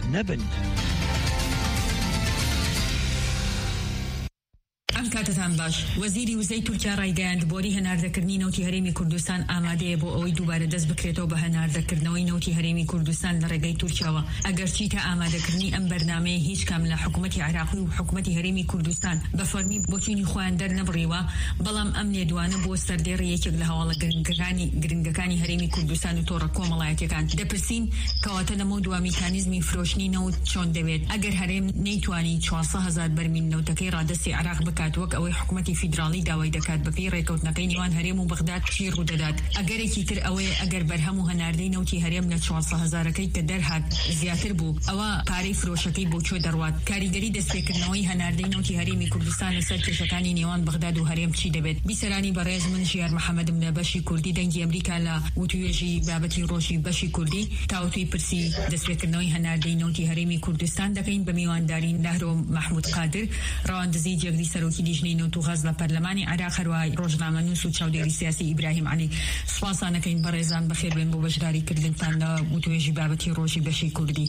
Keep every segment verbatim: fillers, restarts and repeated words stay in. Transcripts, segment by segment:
نەبن. ئەم کاتتان باش. وەزیری وزەی تورکیا ڕایگەیاند بۆری هەناردەکردنی نەوتی هەرێمی کوردستان ئامادەیە بۆ ئەوەی دووبارە دەست بکرێتەوە بە هەناردەکردنەوەی نەوتی هەرێمی کوردستان لە ڕێگەی تورکیاوە. ئەگەرچی تا ئامادەکردنی ئەم بەرنامەیە هیچ کام لە حکوومەتی عێراقی و حکوومەتی هەرێمی کوردستان بە فەرمی بۆچینی خۆیان دەرنەبڕیوە، بەڵام ئەم لێدوانە بۆ سەردێڕی یەکێک لە هەواڵە گرنگەکانی گرنگەکانی هەرێمی کوردستان و تۆڕە کۆمەڵایەتیەکان دەپرسین کەواتە لەمە دووە میکانیزمی فرۆشتنی نەوت چۆن دەبێت ئەگەر هەرێم نەیتوانی چوارسەد هەزار بەرمیل نەوتەکەی ڕادەستی عێراق بکات وەک ئەوەی حکوومەتی فیدراڵی داوای دەکات بەپێی ڕێکەوتنەکەی نێوان هەرێم و بەغداد چی ڕوودەدات. ئەگەرێکی تر ئەوەیە ئەگەر بەرهەم و هەناردەی نەوتی هەرێم لە چوارسەد هەزارەکەی کە دەرهات زیاتر بوو ئەوە پارەی فرۆشەکەی بۆ چۆ دەڕوات. کاریگەری دەستپێکردنەوەی هەناردەی نەوتی هەرێمی کوردستان لەسەر کێشەکانی نێوان بەغداد و هەرێم چی دەبێت. بیسەرانی بەڕێز من ژیار محەممەدم لە بەشی کوردی دەنگی ئەمریکا لە وتوێژی بابەتی ڕۆژی بەشی کوردی تاوتوی پرسی دەستپێکردنەوەی هەناردەی نەوتی هەرێمی کوردستان دەکەین بە میوانداری نەهرۆ محمود قادر ڕەواندزی جێگری سەرۆکی لیژنەی نەوت و غەز لە پەرلەمانی عێراق هەروای ڕۆژنامەنووس و چاودێری سیاسی ئیبراهیم عەلی. سوپاسانەکەین بەڕێزان بەخێر بێن بۆ بەشداریکردنتان لە وتوێژی بابەتی ڕۆژی بەشی کوردی.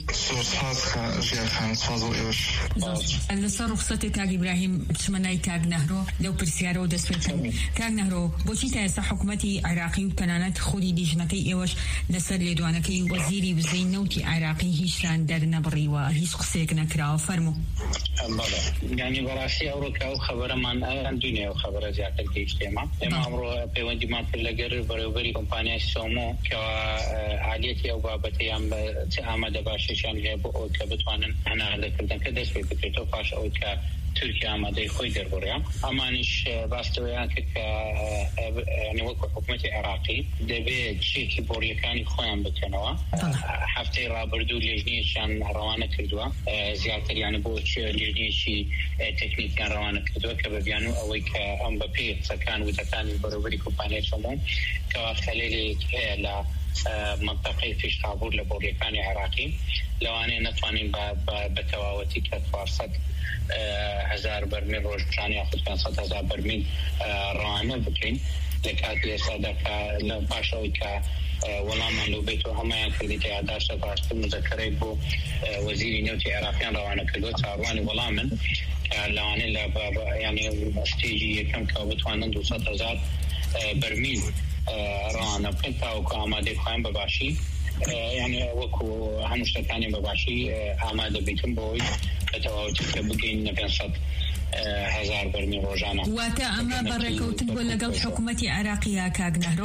لەسەر ڕوخسەتێک کاک ئیبراهیم چمەنای کاک نەهرۆ لەو پرسیارەوە دەستپێکەوە. کاک نەهرۆ بۆچی تا ئێستا حکوومەتی عێراقی و تەنانەت خودی لیژنەکەی ئێوەش لەسەر لێدوانەکەی وەزیری وزەی نەوتی عێراقی هیچتان دەرنەبڕیوە، هیچ قسێک نەکراوە؟ فەرموو. یعنی بەڕاستی ئەوڕۆکە ئەو خەبەرەمان دونێ ئەو خەبەرە زیاتر گەیشتێمە. ئێمە ئەمڕۆ پەیوەندیمان کرد لەگەر بەڕێوەبەری کۆمپانیای سۆمۆ کەوا عالیەتی ئەو بابەتەیان بە چه ئامادە باشیشان هەیە بۆ ئەوەی کە بتوانن هەناردەکردنەکە دەست پێ بکرێتەوە پاش ئەوەی کە تورکیا ئامادەی خۆی دەربڕیە. ئەمانیش باستەوەیان کرد کە وەکو حکوومەتی عێراقی دەبێت چێکی بۆریەکانی خۆیان بکەنەوە. هەفتەی ڕابردوو لێژنیەکیان ڕەوانە کردووە، زیاتر یانە بۆ لێژنیەکی تەکنیکیان ڕەوانە کردووە کە بەبیان و ئەوەی کە ئەم بەپێ قسەکان وتەکانی بەڕێوەبەری کۆمپانیای سۆمۆ کەوا خەلێلێک هەیە لە منطقەی پیشقابوور لە بۆریەکانی عێراقی لەوانەیە نەتوانین بە تەواوەتی کە چوارسەد هزار بەرمیل ڕۆژانە یاخود پێنجسەد هزار بەرمیل ڕەوانە بکەین لە کاتی ئێستادا کە لە پاشەوەی کە وەڵامان لەو بێتەوە هەمایان کردی کە یادداشتە باشتر مزەکەرەی بۆ وەزیری نەوتی عێراقیان ڕەوانە کردووە چاڕوانی وەڵامن کە لەوانەیە لە یعنی شتێژی یەکەم کە بتوانن دووسەد هزار بەرمیل ڕەوانە بکەن تاوەکو ئامادەی خۆیان بەباشی یعنی وەکو هەموو شتەکانی بەباشی ئامادە بیتن بۆی بەتەواوەتی کە بگەین پێنجسەد هزار بەرمیل ڕۆژانە. واتە ئەمە بەڕێکەوتن بۆ لەگەڵ حکوومەتی عێراقیە کاک نەهرۆ؟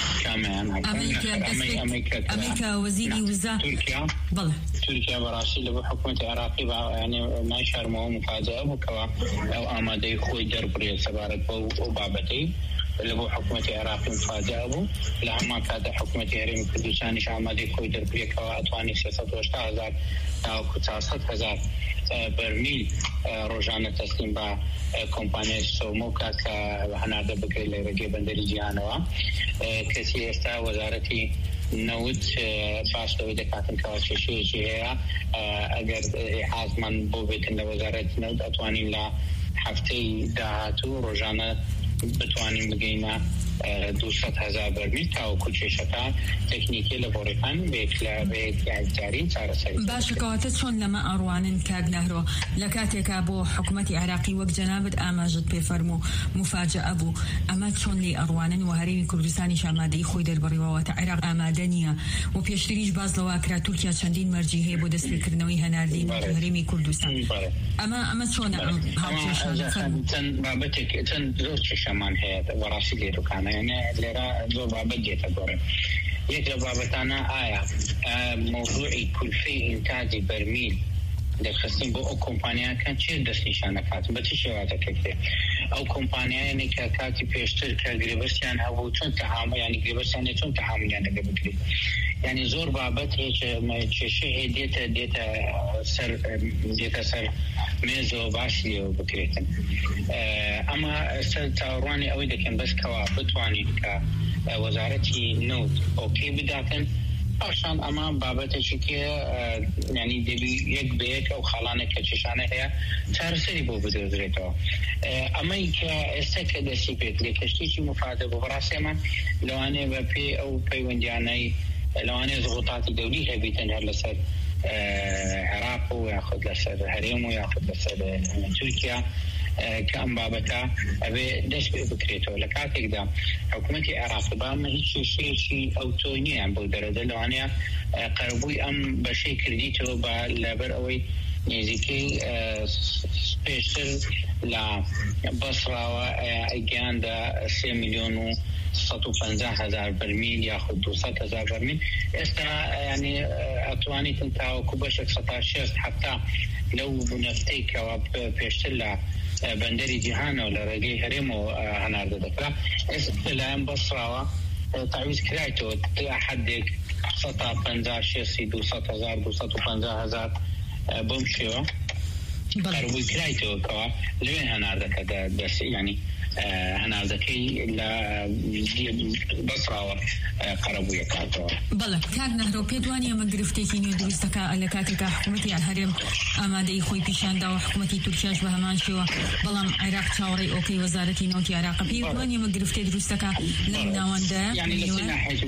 ئەمریکا وەزیری وزە تورکیا بڵێ تورکیا بەڕاستی لە بۆ حکوومەتی عێراقی ینی ناشارمەوە مفاجئە بووکەوە ئەو ئامادەی خۆی دەربڕێت سەبارەت بۆ ئەو بابەتەی لە بۆ حکوومەتی عێراقی مفاجئە بوو. لە هەمان کاتە حکوومەتی هەرێمی کوردستانیش ئامادەی خۆی دەربڕێتەوە ئەتوانی سێسەد و هەشتا هەزار تاوەکو چوارسەد هەزار بەرمیل ڕۆژانە تەسلیم بە کۆمپانیای سۆمۆ کە هەناردە بکرێت لە ڕێگەی بەندەری جیهانەوە. کەسی ئێستا وەزارەتی نەوت باشەوەی دەکاتن کەوا کێشەیەکی هەیە ئەگەر حازمان بۆ بێتن لە وەزارەتی نەوت ئەتوانین لە هەفتەی داهاتوو ڕۆژانە بتوانین بگەینە دووسەد هزار بەرمیل تاوەکو کێشەکە تەکنیکی لە بۆڕێکان بێت لە بێتیاری چارەسەری. باشە کەواتە چۆن لەمە ئەڕوانن کاک نەهرۆ لە کاتێکا بۆ حکوومەتی عێراقی وەک جەنابەت ئاماژت پێفەرموو مفاجئە بوو، ئەمە چۆن لێ ئەڕوانن و هەرێمی کوردستانیش ئامادەی خۆی دەربڕیەوە تا عێراق ئامادە نییە و پێشتریش باز لەوە کرا تورکیا چەندین مەرجی هەیە بۆ دەستپێکردنەوەی هەناردەی هەرێمی کوردستان. ئەمە ئەمە چۆنە ئەم چەند بابەتێک چەند زۆر کێشەمان هەیە بەڕاستی لێرەکانە یعنی لێرە زۆر بابەت دێتە گۆڕێ. یەک لە بابەتانە ئایا مۆضوعی کولفەی ئینتاجی بەرمیل دەرخستین بۆ ئەو کۆمپانیاکان چێ دەستنیشانەکاتن بە چ شێوازەکەکرێ ئەو کۆمپانیایانی کە کاتی پێشتر کە گرێبەرسیان هەبوو چۆن تەهامە ینی گرێبەرسیانێ چۆن تەهامونیان لەگە بکرێت. یعنی زۆر بابەت کێشە هەیە دێتە دێتە سەر دێتە سەر مێزەوە باش لێوە بکرێتن. ئەمە سەر چاوەڕوانی ئەوەی دەکەن بەس کەوا بتوانین کە وەزارەتی نەوت ئۆکێ بداتن پاشان ئەمە بابەتێکی کە ینی دەبی یەک بە یەک ئەو خاڵانە کە کێشانە هەیە چارەسەری بۆ بدۆزرێتەوە. ئەمەی کە ئێستا کە دەستی پێت لێ کەشتێکی مفادە بۆ بەڕاستیمان لەوانەیە بە پێ ئەو پەیوەندیانەی لەوانەیە زغوتاتی دەولی هەبیتن هەر لەسەر ياخذ لسر هرم وياخذ لسر تركيا كأم بابتا أبي دش بفكرته لكاتك دا حكومة العراق بام هيك شيء شيء أو توني عم بقدر دلوانيا قربوي أم بشيء كرديته باللبر أوي نزيكي سبيشل لا بصرة وإجاندا سي مليون صد وخمسين هزار برميل ياخذ دوصد هزار برميل استا يعني أتواني تنتهى كوبشك ستاشر حتى لو بنفتيك وبيشتلا بندري جهان ولا رجلي هرمو هنارد ذكره استلام بصرة تعويض كرايتو حدك سطع بنزا شيسي دوصد هزار دوصد وخمسين هزار بمشيو قربوا كرايتو كوا لين هنارد كذا بس يعني هنارد كي لا بصرة قربوا يكاتو بله كان نهرو بيدوانيا مقرفتي كينيو درستكا لكاتك حكومتي الهرم آماده خوي بيشان دا حكومتي تركياش بهمان شوا بلام عراق تشاوري اوكي وزارتي نوتي عراق بيدوانيا مقرفتي درستكا لم نواندا يعني لسل ناحية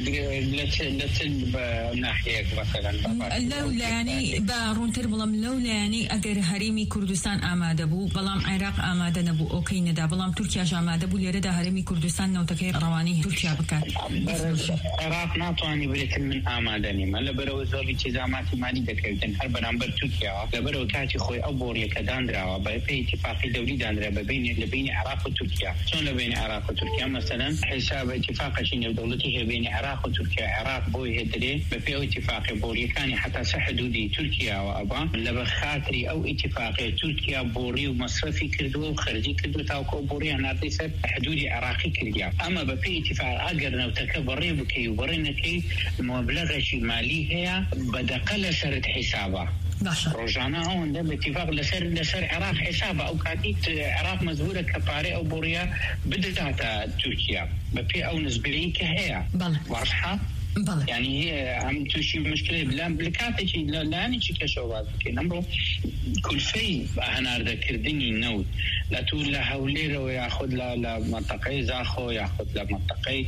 لسل ناحية مثلا لولا يعني بارون تر بلام لولا يعني اگر هرمي كردستان آماده بو بلام عراق آماده نبو اوكي ندا بلام تركياش آماده بو ليرد هرمي كردستان نوتكي رواني تركيا بكات عراق ناتواني بريتن من آمادني ما لبرو زوبي تزاماتي مالي دكرتن هر برامبر تركيا لبرو كاتي خوي أبوريا كداندرا وبي اتفاقي دولي داندرا بين لبين عراق وتركيا شلون لبين عراق وتركيا مثلا حساب اتفاق شنو دولتي هي بين عراق وتركيا عراق بوي هدري بي اتفاق بوري كان حتى حدودي تركيا وابا لبخاطري او اتفاق تركيا بوري ومصرفي كردو وخرجي كردو تاوكو بوري انا ديسر حدودي عراقي كرديا اما بي اتفاق اقرنا وتكبر بكي وبرنكي مبلغ مالي هي بدقل سرد حسابه رجعنا هون ده باتفاق لسر لسر عراق حسابه او كاتي عراق مزبوره كباري او بوريا بدتها تركيا بفي او نسبيه كهيا واضحه بله. يعني هي عم تشي مشكلة بلا بلكاتي شيء لا لا نيجي كشوات كنمرو كل شيء هنار ذكردني نود لا تقول لا هولير ويأخذ لا لا منطقة زاخو يأخذ لا منطقة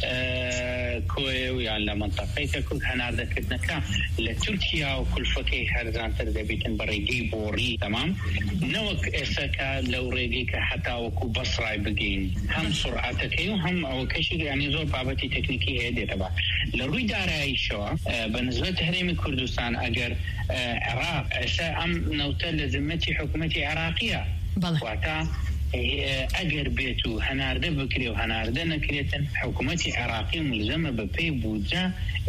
آه كوي ويا لا منطقة كل هنار ذكردنا كا لتركيا وكل فكي هرزان تردبيتن بريجي بوري تمام نوك إسكا لو ريجيك حتى وكو بصرة بجين هم سرعتك هم أو كشيء يعني زور بابتي تكنيكية هذه تبع لروي داري شو بالنسبة لتحريم كردستان أجر عراق أم نوتل ذمتي حكومتي عراقية وقتا أجر بيتو هنارده بكري وهنارده نكريتن حكومتي عراقية ملزمة ببي بوجا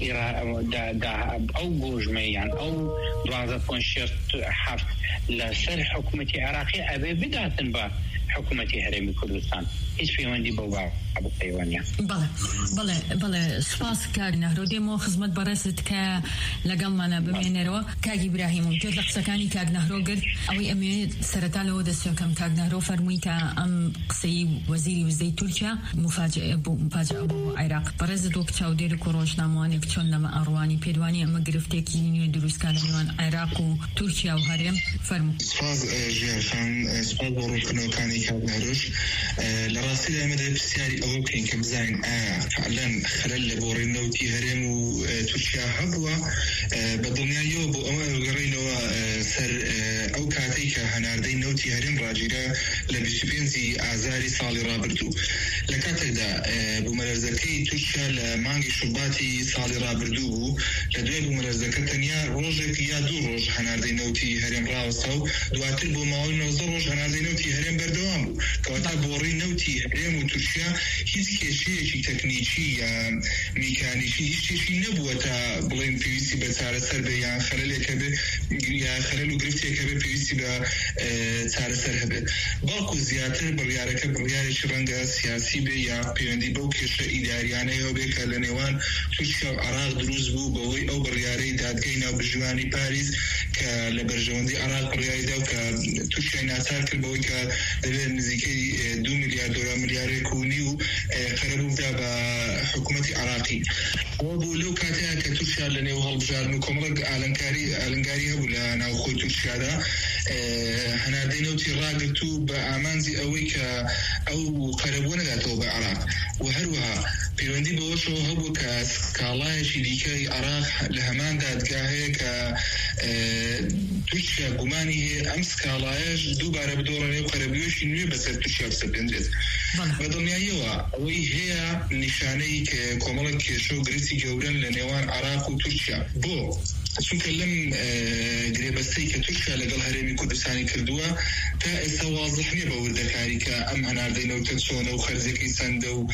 دا دا أو بوجميان أو دوازة بونشيرت حفت لسر حكومتي عراقية أبي بداتن با حكومتي هرمي كردستان إيش في وندي بوبا أبو قيوانيا بله بله بله سپاس کار نهرو ديمو خدمت برست ك لقمنا بمينرو كاج إبراهيم وجود لقسكاني كاج نهرو قر أوي أمي سرتالو دسو كم كاج نهرو فرميتا أم قصي وزيري وزي تركيا مفاجأة أبو مفاجأة أبو عراق برزت وقت شاودير كروش نامواني كتشون لما أرواني بيدواني أما قرفتيكي نيو دروس كان نيوان عراق وتركيا وهرم فرمو سپاس جيرخان سپاس بروكنو كاني كاج نهروش لراسي لأمد بسياري أو كين كبزاين فعلا خلال لبورين نوتي هرم وتركيا هبوا بدنيا يوبو أما قرينو سر أو كاتيك هناردين نوتي هرم راجرة لبسبينزي أعزاري صالي رابردو لكاتك دا بمرزكي تركيا لمانجي شباتي صالي رابردو لدوي بمرزكة تنيا روجك يا دو روج هناردين نوتي هرم راوستو دواتر بماوي نوزر روج هناردين نوتي هرم بردوامو كواتا بورين نوتي هرم وتركيا هیچ کشیکی تکنیکی یا میکانیکی هیچ چیزی نبوده تا بلند پیوستی به سر سر به یا خلل کبه یا خلل و گرفتی کبه پیوستی به سر سر هبه باکو زیاتر بریاره که بریاره چرنگ سیاسی به یا پیوندی با کش اداریانه یا به کلنوان ترکیه و عراق دروز بو باوی او بریاره دادگاه نو بجوانی پاریس که لبرجواندی عراق بریاره دو که ترکیه ناسار کرد باوی که دبیر نزدیکی دو میلیارد دلار میلیارد کونی و قربوا دابا حكومة عراقي وبولو كاتها كتركيا لنا وهالبجار نكمرق علنكاري علنكاري ولا أنا أخوي تركيا دا هنا دينو تراجعتو بأمانزي أويك أو قربونا ذاته بعراق وهروها بيوندي بوشو هبو كاسكالاي شديكي عراق لهمان داد جاهي ك تورکیا گومانی هەیە ئەم سکاڵایەش دووبارە بدۆڕێنێ و قەرەبیۆشی نوێ بەسەر تورکیا بسەپێنرێت. بە دڵنیاییەوە ئەوەی هەیە نیشانەی کە کۆمەڵک کێشە و گرفتی گەورن لە نێوان عێراق و تورکیا. بۆ چونکە لەم گرێبەستەی کە تورکیا لەگەڵ هەرێمی کوردستانی کردووە تا ئێستا واضح نییە بە وردەکاری کە ئەم هەناردەی نەوتە چۆنە و خەرجەکەی چەندە و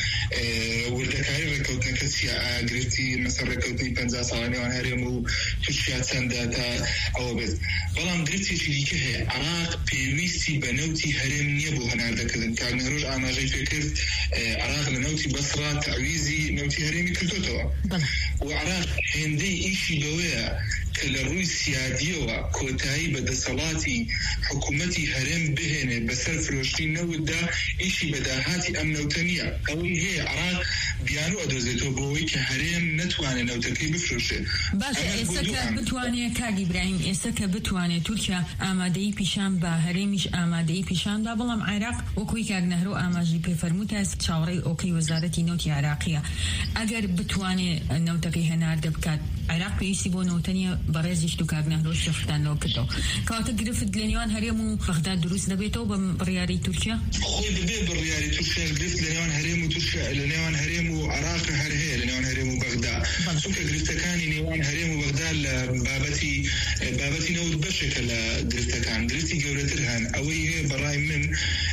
وردەکاری ڕێکەوتنەکە چیە، گرفتی مەسەر ڕێکەوتنی پەنجا ساڵە نێوان هەرێم و تورکیا چەندە تا ئەوە بێت. بەڵام گرفتێکی دیکە هەیە، عێراق پێویستی بە نەوتی هەرێم نییە بۆ هەناردەکردن. کاگنەڕۆژ ئاماژەی پێ کرد عێراق لە نەوتی بەسڕا تەعویزی نەوتی هەرێمی کردوتەوە و عێراق هێندەی ئیشی بەوەیە کە لە ڕووی سیادیەوە کۆتایی بە دەسەڵاتی حکوومەتی هەرێم بهێنێ بەسەر فرۆشتی نەوتدا ئیشی بەداهاتی ئەم نەوتە نییە. ئەوەی هەیە عێراق بیانوو ئەدۆزێتەوە بۆەوەی کە هەرێم نەتوانێت نەوتەکەی بفرۆشێت. باشە ئێستا کە بتوانێت کاگی ئیبراهیم ئێستا کە بتوانێت تورکیا ئامادەی پیشان بە هەرێمیش ئامادەی پیشاندا، بەڵام عێراق وەکوی کاگنەهرۆ ئاماژی پێفەرمووتە چاوەڕێی ئۆکەی وەزارەتی نەوتی عێراقیە. ئەگەر بتوانێت نەوتەکەی هەناردە بکات، عێراق پێویستی بۆ نەوتەنیە بەڕێزیش و کاگنەهرۆ شەفتانەوە کردەوە. کەواتە گرفت لە نێوان هەرێم و بەغداد دروست دەبێتەوە بە بڕیاری تورکیا؟ خۆی دەبێ بڕیاری تورکیا گرفت لە نێوان هەرێم و تورکیا لە نێوان هەرێم و عێراق هەر هەیە لە نێوان هەرێم و بەغداد. چونکە گرفتەکانی نێوان هەرێم و بەغداد لە بابەتی بابەتی نەوت بەشێکە لە گرفتەکان. گرفتی گەورەتر هەن ئەوەی هەیە بەڕای من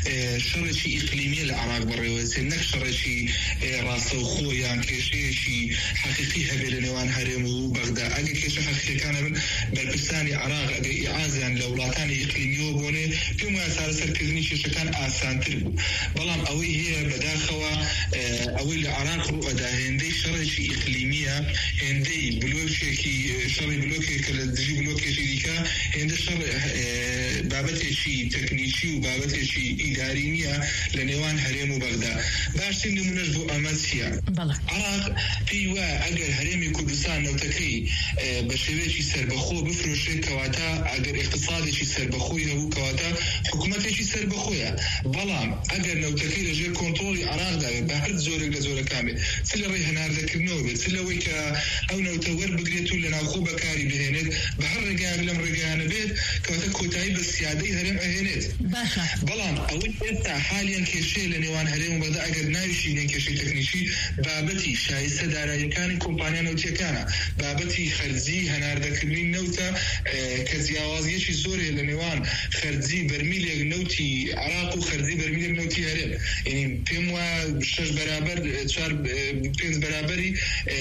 شەڕێکی ئیقلیمیە لە عێراق بەڕێوەچێت، نەک شەڕێکی ڕاستەوخۆ یان کێشەیەکی حەقیقی هەبێ لە نێوان هەرێم و بەغداد. ئەگە کێشە حەقیقیەکانە بن بەرپرسانی عێراق ئەگەر ئیعازیان لە وڵاتانی ئیقلیمیەوە بۆنێ پێم وایە چارەسەرکردنی کێشەکان ئاسانتر بوو. بەڵام ئەوەی هەیە بەداخەوە ئەوەی لە عێراق ڕوئەدا هێندەی شەڕێکی ئیقلیمیە، هێندەی بلۆکێکی شەڕی بلۆکێکە لە دژی بلۆکێکی دیکە، هێندە شەڕ بابەتێکی تەکنیکی و بابەتێکی ئیداری نییە لە نێوان هەرێم و بەغداد. باشترین نمونەش بۆ ئەمە چییە؟ عێراق پێی وایە ئەگەر هەرێمی کوردستان نەوتەکەی بە شێوەیەکی سەربەخۆ بفرۆشێت کەواتە ئەگەر اقتصادێکی سەربەخۆی هەبوو کەواتە حکوومەتێکی سەربەخۆیە. بەڵام ئەگەر نەوتەکەی لەژێر کۆنتڕۆڵی عێراقدا بێت بە هەر زۆرێک لە زۆرەکان بێت، چ لە ڕێی هەناردەکردنەوە بێت، چ لەوەی کە ئەو نەوتە وەربگرێت و لە ناوخۆ بەکاری بهێنێت، بە هەر ڕێگایان لەم ڕێگایانە بێت کەواتە کۆتایی بە سیادەی هەرێم ئەهێنێت. بەڵام ئەوەی ئێستا حالیان کێشەیە لە نێوان هەرێم و بەغداد ئەگەر ناویشی نێ کێشەی تەکنیکی بابەتی شایستە داراییەکانی کۆمپانیا نەوتیەکانە، بابەتی خەرجی هەناردەکردنی نەوتە کە جیاوازیەکی زۆرێ لە نێوان خەرجی بەرمیلێک نەوتی عێراق و خەرجی بەرمیلێک نەوتی هەرێم. یعنی پێم وایە شەش بەرابەر چوار پێنج بەرابەری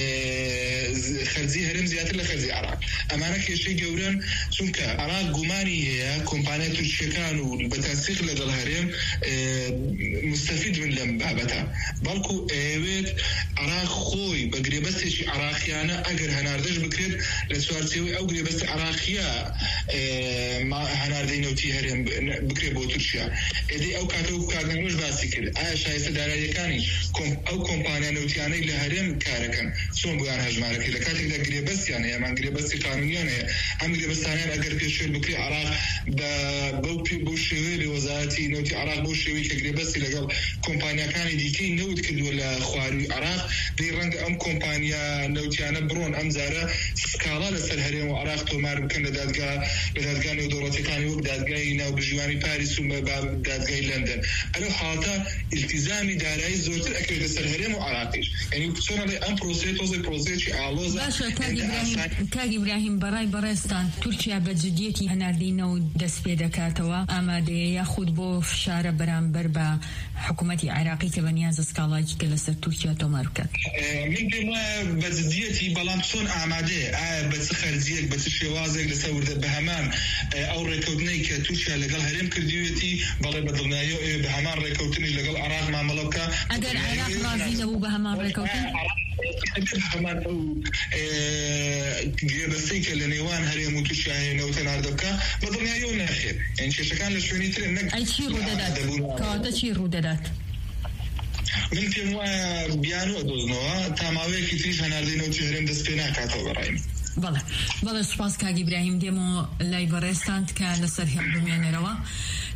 خەرجی هەرێم زیاتر لە خەرجی عێراق. ئەمانە کێشەی گەورن، چونکە عێراق گومانی هەیە کۆمپانیا تورکیەکان و بە تەنسیق لەگەڵ هەرێم مستەفید بن لەم بابەتە. بەڵکو ئەوێت عێراق خۆی بە گرێبەستێکی عێراقیانە ئەگەر هەناردەش بکرێت لە چوارچێوەی ئەو گرێبەستە عێراقیە هەناردەی نەوتی هەرێم بکرێت بۆ تورکیا. ئێدەی ئەو کاتەوە کاگنەڕۆژ باسی کرد ئایا شایستە داراییەکانی ئەو کۆمپانیا نەوتیانەی لە هەرێم کارەکەن چۆن بۆیان هەژمارەکەی لە کاتێکدا گرێبەستیان هەیە، ئەمان گرێبەستی قانونیان هەیە، ئەم گرێبەستانیان ئەگەر پێشێر بکرێت عێراق بەو شێوەیە لە وەزارەتی نەوتی عێراق بەو شێوەی کە گرێبەستی لەگەڵ کۆمپانیاکانی دیکەی نەوت کردووە لە خواروی عێراق، دەی ڕەنگە ئەم کۆمپانیا نەوتیانە بڕۆن ئەم جارە سکاڵا لەسەر هەرێم و عێراق تۆمار بکەن لە دادگا لە دادگا نێودەوڵەتیەکانی وەک دادگای ناوبژیوانی پاریس و دادگای لەندەن. ئەلەو حاڵەتە ئیلتیزامی دارایی زۆرتر ئەکرێت لەسەر هەرێم و عێراقیش. یعنی چۆنەڵێ ئەم پرۆسەیە تۆزێ پرۆسەیەکی ئاڵۆزە. باشە کاگ ئیبراهیم، بەڕای بەڕێستان تورکیا بە جدیەتی هەناردەی نەوت دەست پێ دەکاتەوە، ئامادەیە یاخود بۆ فشارە بەرامبەر بە حکوومەتی عێراقی کە بەنیازە سکاڵایکی کە لەسەر تورکیا تۆمار بکات؟ من پێم وایە بە جدیەتی، بەڵام چۆن ئامادەیە، ئایا بە چ خەرجیەک بە چ شێوازێک لەسەر وردە بە هەمان ئەو ڕێکەوتنەی کە تورکیا لەگەڵ هەرێم کردوێتی بەڵێ بە دڵنیاییەوە بە هەمان ڕێکەوتنی لەگەڵ عێراق مامەڵە بکە. ئەگەر عێراق ڕازی نەبوو بە هەمان ڕێکەوتن هەمان ئەو گرێبەستەی کە لە نێوان هەرێم و تورکیا هەیە نەوتە ناردە بکە بە دڵنیاییەوە ناخێت. یعنی کێشەکان لە شوێنی ترن نەک ئەی چی ڕوودەدات؟ کەواتە چی ڕوودەدات؟ من پێم وایە بیانوە دۆزنەوە تا ماوەیەکی تریش هەناردەی نەوتی هەرێم دەست پێ ناکاتەوە بەڕای من. بەڵێ بەڵێ سوپاس کاگ ئیبراهیم، دێمەوە لای بەڕێستان کە لەسەر هێڵ بمێنەرەوە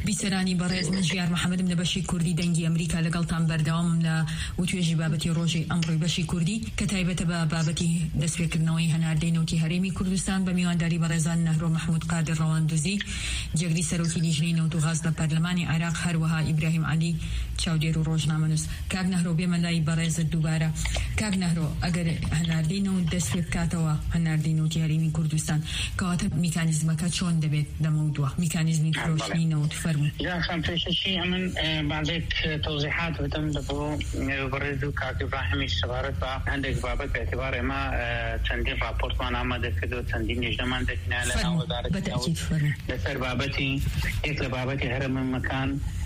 بیسەرانی بەڕێز من ژیار محەممەدم لە بەشی کوردی دەنگی ئەمریکا لەگەڵتان بەردەوام لە وتوێژی بابەتی ڕۆژی ئەمڕۆی بەشی کوردی کە تایبەتە بە بابەتی دەستپێکردنەوەی هەناردەی نەوتی هەرێمی کوردستان بە میوانداری بەڕێزان نەهرۆ محمود قادر ڕەواندوزی جێگری سەرۆکی لیژنەی نەوت و غاز لە پەرلەمانی عێراق هەروەها ئیبراهیم عەلی چاودێر و ڕۆژنامەنووس. کاک نەهرۆ بێمە لای بەڕێزت دووبارە. کاک نەهرۆ ئەگەر هەناردەی نەوت دەست پێ بکاتەوە هەناردەی نەوتی هەرێمی کوردستان کەواتە میکانیزمەکە چۆن دەبێت لەمەودووە میکانیزمی فرۆشتنی نەوت فەرموو. جاکان پێشەشی ئەمن بعضێک تەوزیحات بدەم بۆ بەڕێز و کاک ئیبراهیمی سەبارەت بە هەندێک بابەت بەئێتیبار ئێمە چەندین راپۆرتمان ئامادە کردووە چەندین نیژدەمان دەکنا لە ناو وەزارەتی لەسەر بابەتی یەک لە بابەتی هەرێمەکان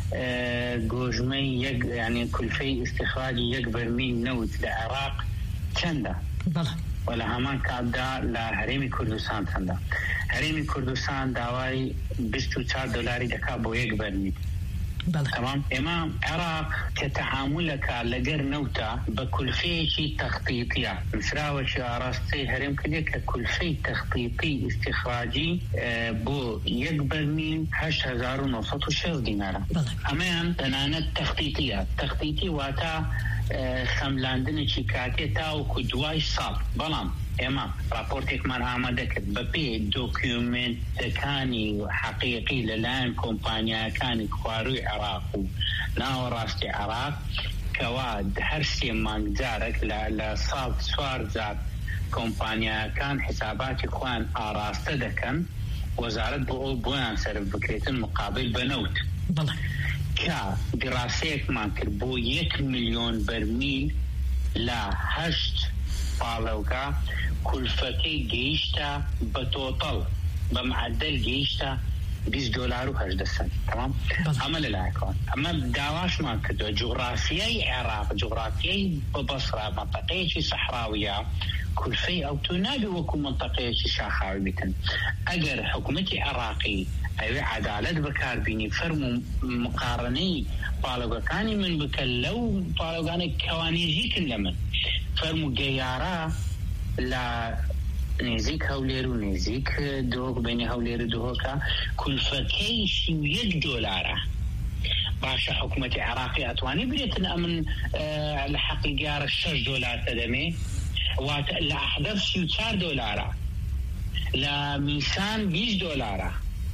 گۆژمەی یەک یعنی کولفەی استخراجی یەک بەرمیل نەوت لە عێراق چەندە؟ ولا هەمان کاتدا لە هەرێمی کوردستان چەندە؟ هەرێمی کوردستان داوای بیست و چوار دۆلاری دەکات بۆ یەک بەرمیل. تمام ئێمە عێراق کە تەعاملەکە لەگەر نەوتە بە کولفەیەکی تەخطیطیە مسراوەکی ئاراستەی هەرێم کردێ کە کولفەی تەخطیطی استخراجی بۆ یەک بەرمیل هەشت هەزار و نۆ سەد و شەش دینارە. ئەمەیان تەنانەت تەخطیطیە. تەخطیطی واتە خەملاندنێکی کاتێ تاوەکو دوای ساڵ. بەڵام ئێمە راپۆرتێکمان ئامادە کرد بەپێ دۆکیومنتەکانی حەقیقی لەلایەن کۆمپانیاکانی خواروی عێراق و ناوەڕاستی عێراق کەوا هەر سێ مانگ جارێک لە ساڵ چوار جار کۆمپانیاکان حساباتی خۆیان ئاراستە دەکەن وەزارەت بۆ ئەو بۆیان سەرف بکرێتن مقابل بەنەوت کە دراسەیەکمان کرد بۆ یەک ملیۆن بەرمیل لە هەشت پاڵەوکە کولفەکەی گەیشتە بە تۆتەڵ بە معدەل گەیشتە بیست دۆلار و هەژدە سەنت. تمام ئەمە لەلایەکەوە ئەمە داواشمان کردووە جوغرافیای عێراق جوغرافیای بەبەسرا مەنتەقەیەکی سەحراویە کولفەی ئەو تۆ نابێ وەکو مەنتەقەیەکی شاخاوی بیتن. ئەگەر حکوومەتی عێراقی ئەوێ عەدالەت بەکاربینی فەرم و مقارنەی پاڵەوگەکانی من بکە لەو پاڵەوگانێک کەوانێژیکن لە من فەرم و گەیارە لە نێزیک هەولێر و نێزیک دۆک بینی هەولێر و دۆکە کولفەکەیشی یەک دۆلارە. باشە حکوومەتی عێراقی ئەتوانی برێتن ئەمن لە حەقی گیارە شەش دۆلار تەدەمێ واتە لە ئەحدەف سی و چوار دۆلارە لە میسان بیست دۆلارە.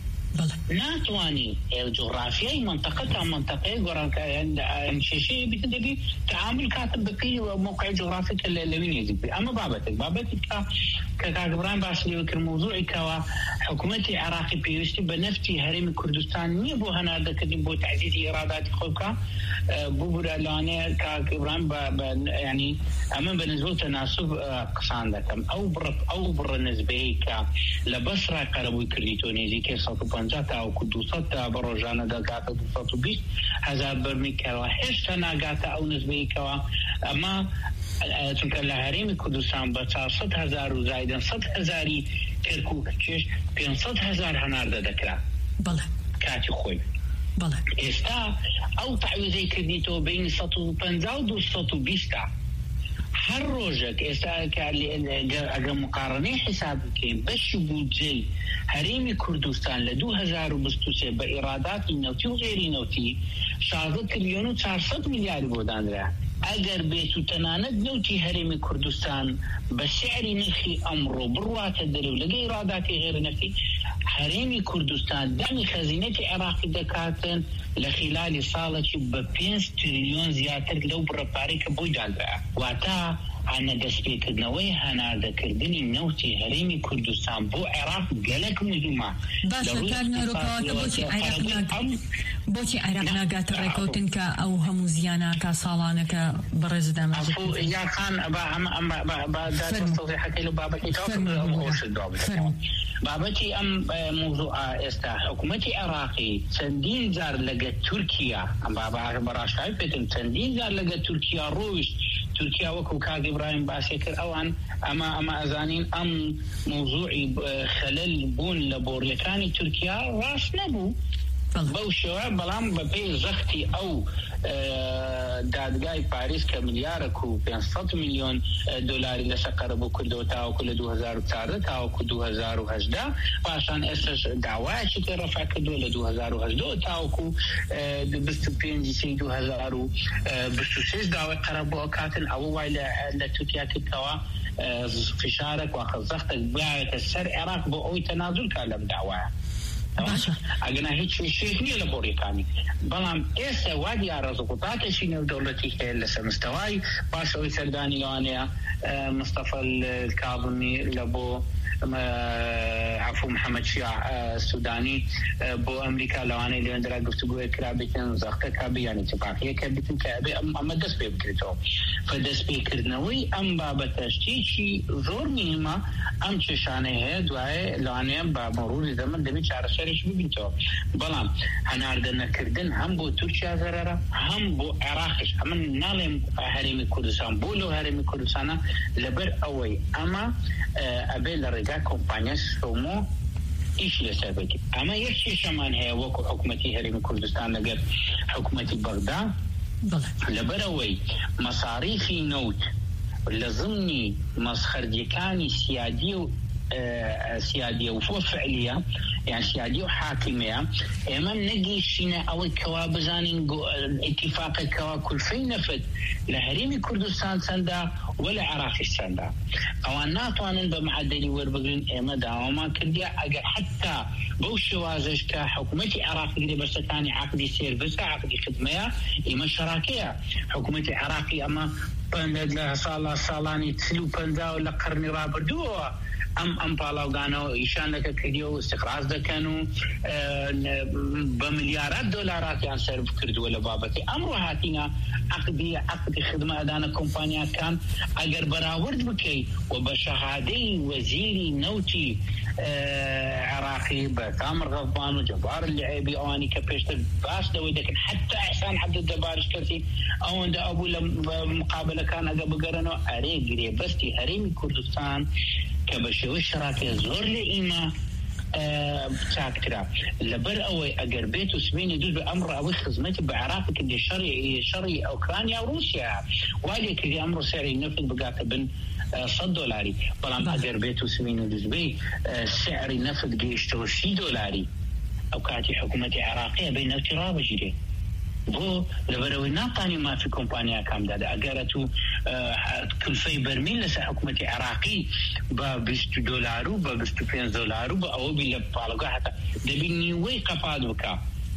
ناتواني جغرافيا منطقتها منطقة جغرافيا شيء بتدبي تعامل كاتب بقي وموقع جغرافي اللي يجي. أما بابتك بابتك ككابران باسلي وكر موضوعي كوا حكومتي عراقي بيوستي بنفتي هرم كردستان نيبو هنا ذكرني بو تعزيز إيرادات خوكا بوبرا لانه كابران يعني أمام بالنسبة تناسب قصان ذكم أو بر أو بر نسبة ك لبصرة قربوا كريتوني زي كيساتو پنجاه او دوصد بروجانه دغاته دوصد و بیست هزار برمی کوا هشت ناگاته او نسبه کوا اما چونکه لهریم کردستان با چهارصد هزار و زایدن صد هزاری کرکوک چش پانصد هزار هنارده دکرا. بله کاتی خوی. بله استا او تعویضی کردی تو بین صد و پنجاه و دوصد و بیست هر روزك اگر مقارنه حساب كين بش بودجي هريمي كردستان ل دو هزار و بیست و سه بإيرادات نوتي وغير نوتي شازده تریلیون و چهارصد میلیارد بودن را. اگر بيتو تناند نوتي هريمي كردستان بسعر نخي امرو بروات الدلو لقى إيرادات غير نفسي هريمي كردستان دعم خزينة عراقي دكاتن لخلال صالة ببينس تريليون زيادة لو برباريك بوجال را واتا أنا دسبيك نوي هنا ذكرني نوتي هريمي كردستان بو عراق جلك مهمة. بس كان ركوات بوشي عراق بوشي عراق ناقات ركوتن كا أو هموزيانا كصالانة كبرزدام. أفو يا خان أبا أم أم أبا أبا دات مستوى حكي له بابا كتاب أوش الدوام. بابتي أم موضوع استا حكومتي عراقي سندين زار لقى تركيا أم بابا براش عارفين سندين زار لقى تركيا روش تركيا وكو كاغ إبراهيم باسكر أوان أما أما أزانين أم موضوعي خلل بون لبوريكاني تركيا راس نبو بوشوا بلام ببي زختي أو دادگای پاریس که میلیارد و پانصد میلیون دلار لسقر بو کردو تا کل دو هزار و چهارده تا کل دو هزار و هجده پاشان اساس دعوای چی که رفع کردو ل دو هزار و هجده تا کل بیست و پنج سی دو هزار و بیست و شش دعوای قربو کاتن او وایل لتوتیا کتوا فشارك واخذ زختك باعت السر عراق بو او تنازل كلام دعواه باشا اگر هیچ شيء هي لابوريتاني بلام اسا وادي رزقطات شنو دولتي هي مستواي باشا سرداني لوانيا مصطفى الكاظمي لابو عفو محمد شيع السوداني بو امريكا لواني اللي عندها قفتقوه كرابتين زغطة كابي يعني اتفاقية كابتين كابي اما دس بيبكرتو فدس بيكردنوي ام بابتشتي شي زور مهمة ام چشانه هي دواي لواني بمرور زمن دبي چار سرش ببيتو بلام هناردن كردن هم بو تركيا زرارة هم بو عراقش اما نالم هرمي كردستان بولو هرمي كردستان لبر اوي اما ابي لرجع كومبانيا سومو ايش لسبب اما يشي شمان هي وكو حكومتي هرم كردستان لقر حكومتي بغداد لبروي مصاريفي نوت لازمني مسخرجكاني سيادي سيادية وفوق فعلية يعني سيادية وحاكمية إما نجي شينا أو الكوابزانين اتفاق الكوا كل في نفذ لهريمي كردستان سندا ولا عراقي سندا أو الناطوانن بمعدلي وربقين إما داوما كرديا أجر حتى بوشوازش كحكومتي عراقي بس تاني عقدي سيرفيسا عقدي خدمية إما شراكية حكومتي عراقي أما بند صالا صالاني تسلو بندا ولا قرني رابردوه ام ام بالاوغانو ايشان لك كديو استخراج دكانو بمليارات دولارات يعني صرف كردو ولا بابتي امر هاتينا عقدي عقد خدمه ادانا كومبانيا كان اگر براورد بكي وبشهادي وزيري نوتي عراقي بتامر غضبان وجبار اللعيبي اواني كبشت باش دوي لكن حتى احسان عبد الجبار شكرتي او عند ابو مقابله كان اجا قرنو اريغري بستي هريمي كردستان كبشوي شراكه زور لإيما بتاكترا لبر اوي اگر بيتو سبيني دوز بامر اوي خدمتي بعراق كدي شرعي شرعي اوكرانيا وروسيا والي كدي امر سعري نفذ بقاك بن صد دولاري بلام اگر بيتو سبيني دوز بي سعري نفذ قيشتو سي دولاري او كاتي حكومتي عراقية بين اضطراب جدي بو لبروي ناقاني ما في كومبانيا كام دادا اقراتو كل في برميل لسا حكومتي عراقي با بيست دولارو با بيست بين دولارو با او بي لبالغا حتى دبيني وي قفاد بكا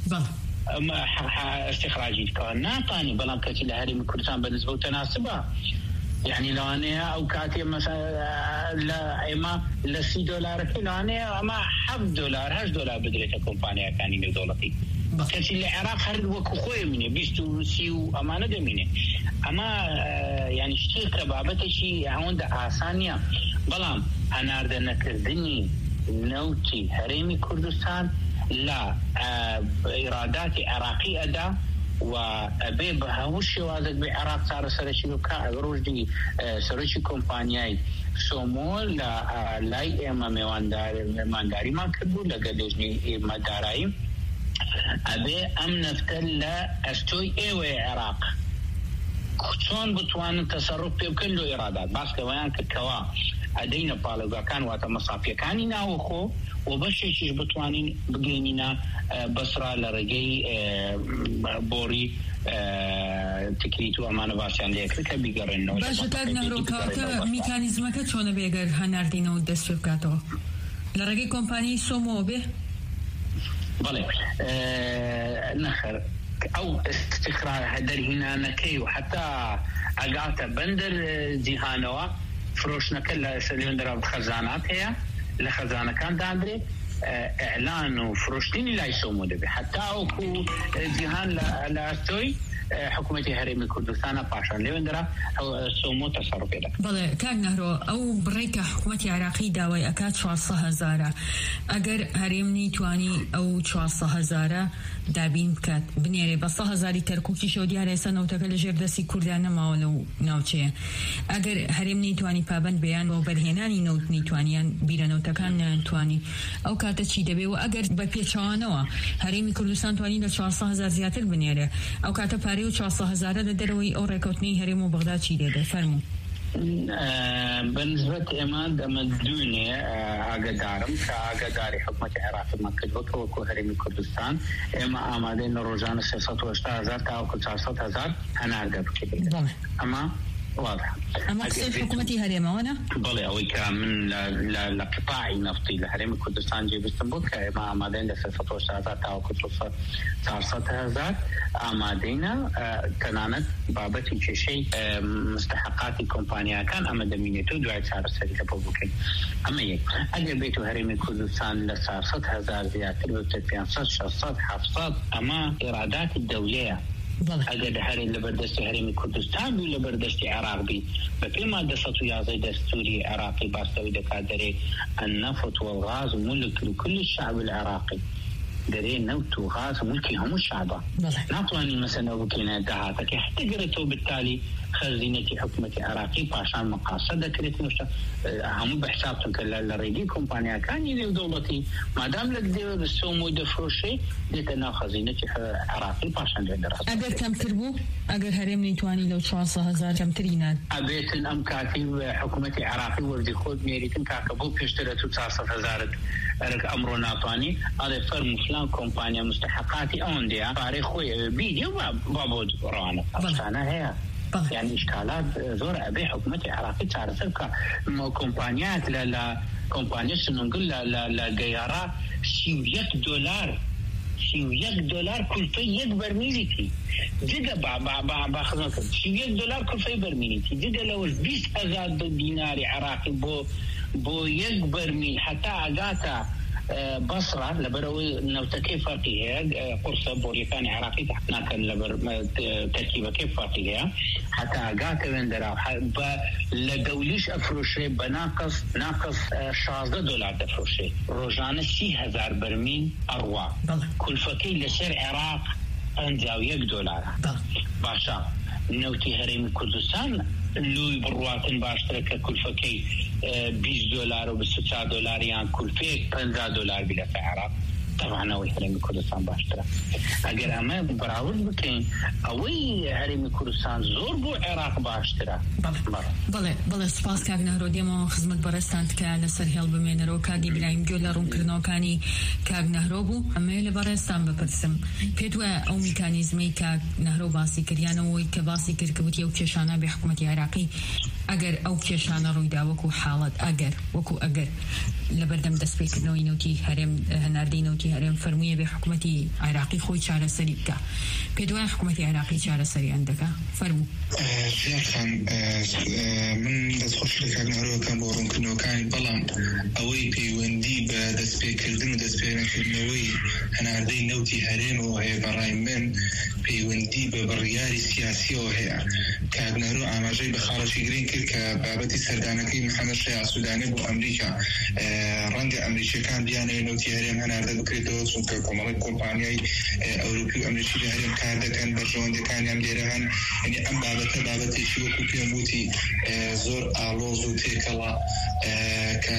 ما استخراجي كان ناقاني بلان كتي لهرم كردستان بالنسبه تناسبه يعني لو انا او كاتي مثلا لا اما لا سي دولار كيلو انا ما حب دولار هاش دولار بدريت كومبانيا كاني دولتي كتي العراق هرد وكو خوي مني بيستو سيو امانه دمينه اما يعني اشتيك بابته شي عند اسانيا بلام انا اردنا كردني نوتي هرمي كردستان لا ارادات عراقيه دا وابي بهوش وازد بعراق صار سرشي كا روجدي سرشي كومبانياي سومول لا لاي اما مواندار مانداري ما كدو لقدجني مداراي ابي امنفتل استوي ايوه عراق شلون بتوان تصرف بكل ارادات بس كمان كوا ادينا بالغا كان وقت مصافيه كان ناوخو وبشيش بتوانين بجينينا بصره لرجي بوري تكريتو امانه واسان ليك كبيغرنو باش تاغنا روكا ميكانيزمك چونه بيگر هنردينو دستفكاتو لرجي كومباني سومو به بله نخر او استخراج هدر هنا نكي وحتى اقاتا بندر جيهانوا فروشنا كلها سلندرا بخزانات هي لخزانه كان داندري اعلان وفروشتين لا يسوموا دبي حتى اكو جيهان لا استوي حکومتی هەرێمی کوردستانە پاشان لێوێندرا سۆمۆ تەسەڕوف بێت. بەڵێ کاک نەهرۆ ئەو بڕێکە حکومەتی عێراقی داوای ئەکات چوارسە هەزارە ئەگەر هەرێم نەیتوانی ئەو چوارسە هەزارە دابین بکات بنێرێ بە سە هەزاری تەرکوکیشەوە دیارە ئێستا نەوتەکە لە ژێر دەستی کوردان نەماوە لەو ناوچەیە ئەگەر هەرێم نەیتوانی پابەند بەیان بۆ بەرهێنانی نەوت نەیتوانیان بیرەنەوتەکان نەیانتوانی ئەو کاتە چی دەبێ و ئەگەر بە پێچەوانەوە هەرێمی کوردستان توانی لە چوارسە هەزار زیاتر بنێرێ ئەو کاتە پارەی و چوارسە هەزارە لە دەرەوەی ئەو ڕێکەوتنی هەرێم و بەغدا چی دێ دەفەرموو. بنسبة إمان دم الدنيا أقدارم كأقدار حكومة العراق المكتوبة وكو هرمي كردستان إما آمادين روزانة ستة وعشرين هزار تاو كل ستة هزار أنا أقدر كده أما واضح. أما قصة حكومة هريمة وانا؟ بلى أوي كمن لقطاع نفطي لهرم كردستان جيب اسطنبول كما آمادين لستة وعشرين هزار تاو كل ستة هزار آمادينا كنانت بابتي كشيء مستحقات كومبانيا كان أما دمينيتو دعاء سعر السريع بوكين أما يك أجل بيتو هرم كردستان لستة هزار زيادة وتبيان صد شصد حفصد أما إرادات الدولية اگر هرین لبردست هرمی کردستان بی لبردست عراق بی بكل ما دستو يازي دستوري عراقي باستوي دكادري النفط والغاز ملك لكل الشعب العراقي دري نفط وغاز ملكي هم الشعب ناطواني مثلا وكينا دهاتك حتى قرأتوا بالتالي خزينة حكومة عراقي باشان مقاصد كريت مشتا هم بحسابتهم كلا الريدي كومبانيا كان يدي دولتي ما دام لك دي السومو دفروشي ديتنا خزينة عراقي باشان لدرس اگر كم تربو اگر هرم نيتواني لو چوارسە هزار كم ترينات ابيتن ام كاتب حكومة عراقي وردي خود ميريتن كاكبو بيشترتو چوارسە هزار ارك امرو ناطواني على فرم فلان كومبانيا مستحقاتي اونديا تاريخ خوي بيديو بابود رانا افشانا هي يعني إشكالات زور أبي حكومة العراقية تعرف كا كومبانيات لا لا كومبانيات نقول لا لا لا جيارة سيويك دولار سيويك دولار كل في يك برميلتي جدا با با با با خدمتك سيويك دولار كل في برميلتي جدا لو بيس هزار دينار عراقي بو بو يك برميل حتى أجاتا بصرة لبروي نوتا كيف فرقيها قرصة بوريتاني عراقي تحتنا كان لبر تركيبة كيف فرقيها حتى قاك بندرا لدوليش أفروشي بناقص ناقص شازدة دولار دفروشي روجانا سي هزار برميل أروا كل فكي لسر عراق أنزاو يك دولار باشا نوتي هرم كردستان لوي برواتن باشترك كل فكي بیست دلار و بیست و چهار دلار یان کلفه پنجاه دلار بلا في العراق طبعا اوی هرمی کردستان باشتره اگر اما براوز بکن اوی هرمی کردستان زور بو عراق باشتره بله بله سپاس کاک نهرو دیما خدمت برستان که لسر هیل بمینرو کاگی برایم گل رون کرنو کانی کاک نهرو بو اما لبرستان بپرسم پیدوا او میکانیزمی کاک نهرو باسی کریانوی که باسی کر کبوتی او کشانه به حکومت عراقی اگر او کشانه روی دا وکو حالت اگر وکو اگر لبردم دست بکرنوی نوتی هرم هنردی نوتی هرم فرمویه به حکومتی عراقی خوی چاره سری بکا پیدوان حکومتی عراقی چاره سری اندکا فرمو زیاد خان من دست خوش لکن هرو کم بارون کنو کانی بلام اوی پیوندی با دست بکردن و دست بکردنوی هنردی نوتی هرم و هی برای من پیوندی با بریاری سیاسی و هی کاک نهرو آماجه بخارجی گرین کرد که بابتی سردانکی محمد شیع سودانی بو امریکا رنگ امریکا کان بیانه نوتی هرم هنرده بکردو چون که کمال کمپانیای اوروپی و امریکی هرم کارده کن برجوانده کانیان لیره هن یعنی ام بابته بابتی چی وکو پیاموتی زور آلوز و تیکلا که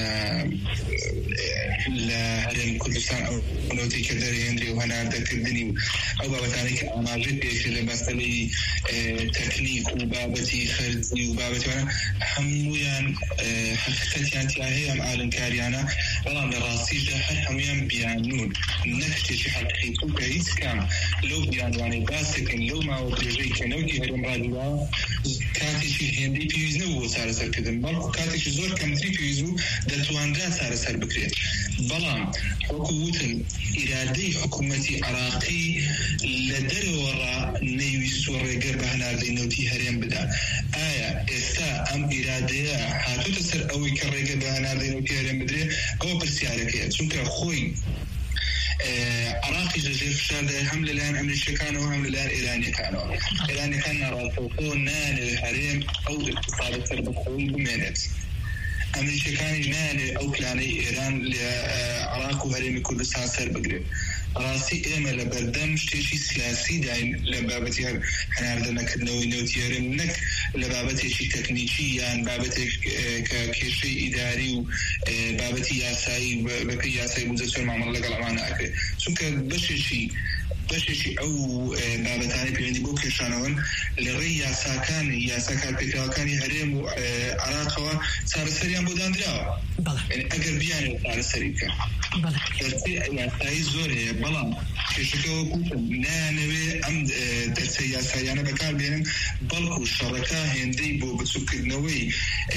لهرم کردستان او نوتی که داری هندری و هنرده کردنی او بابتانی که آماجه پیش لمسئله تکنیک و بابتی خرجی و بابتی وانا همویان حقیقتیان تیاهی هم آلن کاریانا والله لراسیش ده هر همویان بیانون نکشتی چی حقیقیتون که هیچ کم لو بیانوانی باسکن لو ما و بریجی که نوکی هرم راجوا کاتی چی هندی پیویز نبو سار سر کدن بلکو کاتی چی زور کمتری پیویزو دتوانده سار سر بکرید بلام حکومتن اراده حکومتی عراقی لدر ورا نیویست و رگر به هنردی نوتی هرم بدا آیا استا ام اراده هاتو تسر اوی که رگر به هنردی نوتی هرم بدره او برسیاره که چون که خوی عراقي جزير فشار هم للآن أمريكا كانوا هم للآن إيراني كانوا إيراني كان راسوكون نان الحريم أو الاقتصاد السربخوي بمينت أمريكا كان نان أو كلاني إيران لعراق وهريم كردستان سر بقرب راسي إما لبردم شتيشي سياسي داين لبابتي هناردنا كدنوي نوتي هرمنك لبابتي شي تكنيكي يعني بابتي كشي إداري وبابتي ياساي بكي ياساي بوزيسيون معمل لقل أمانا أكري سوك بشي بشي أو بابتاني بيوندي بوكي شانون لغي ياساكان ياساكان بكاكاني هرم عراقوا صار سريان بودان دراوا يعني أقر بياني صار سريكا درسي ياساي زوري بلان كشكو نانوي أم درسي ياساي أنا بكار بينم بلكو شركة هندي بو بتسكدنوي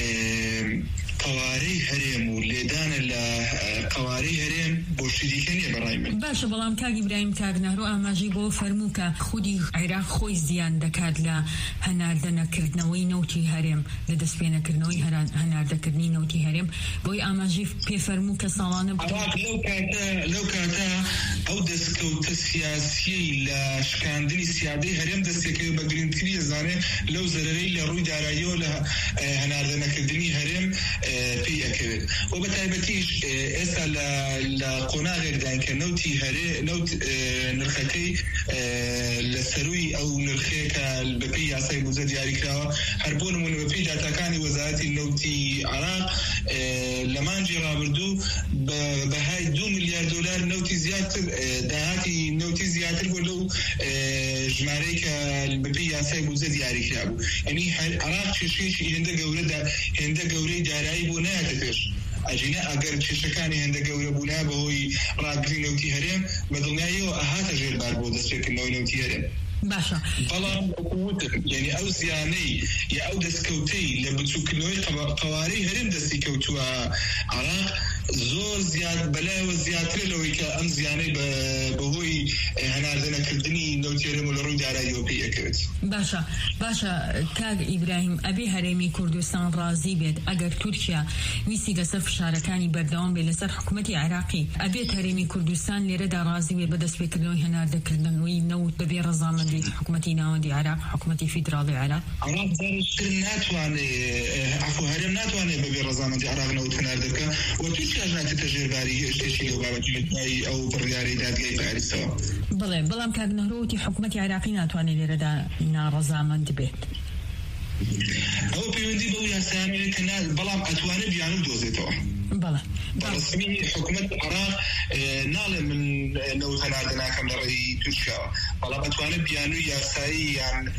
قواري هرم ولدان القواري هرم بوشيدي كني برايم باش بلام كاغ إبراهيم كاغ نهرو أماجي بو فرموكا خودي عراق خوي زيان دكاد لا هناردنا كردنوي نوتي هرم لدسبينا كردنوي هناردا كردني نوتي هرم بوي أماجي بي فرموكا صالانة عراق لو كانت لو كانت أو دسكوت سياسي لشكاندني سيادي هرم دسكي بقرنتري زاني لو زرري لروي دارايو له هناردنا كردني هرم في أكيد وبتعبتيش إسأل لقناة غير ذلك نوتي هري نوت نرخكي للسروي أو نرخيك البقية عصي بوزد ياريكا هربون من بقية تاكاني وزارة النوتي عراق لمانجي رابردو بهاي دو مليار دولار نوتي زيادة دهاتي نوتي زيادة ولو جماريك البقية عصي بوزد ياريكا يعني عراق شيش هنده قولة هنده قولة دارایی بونه تفش اجینا اگر چشکانی هنده گوره بونه بهوی راگلی نوتی هرم بدلنایو اهات جیر بار بود دستک نوتی هرم باشا بلان قوته يعني او زياني يا او دسكوتي لبتوكلوي قواري هرم دسي كوتوا عراق زور زياد بلا وزيادة لو يكا ام زياني بهوي هناردنا كردني نوتي هرم ولرو دارا يوبي اكرت باشا باشا كاغ إبراهيم أبي هرمي كردستان رازي بيت أجر تركيا ويسي قصف شاركاني بردوام بلسر حكومتي عراقي أبي هرمي كردستان لردا رازي بيت بدس بكردنوي هناردا كردنوي نوت ببي رزامن دي حكومتي ناودي عراق حكومتي فيدرالي عراق عراق دارش ناتواني عفو هرم ناتواني ببي رزامن دي عراق نوت هناردكا وتركيا جنات تجرباري اشتشي لو بابا أو برياري دادقاي باريس سوا بلى بلام كاغ نهروتي حكومتي عراقي ناتواني لردا رزامن دي بيت أو بيودي بو ياساني كنا بلام أتواني بيانو دوزيتو بلى رسمي حكومة العراق نال من لو تنادنا كم رأي تركيا بلام أتواني بيانو ياساي يعني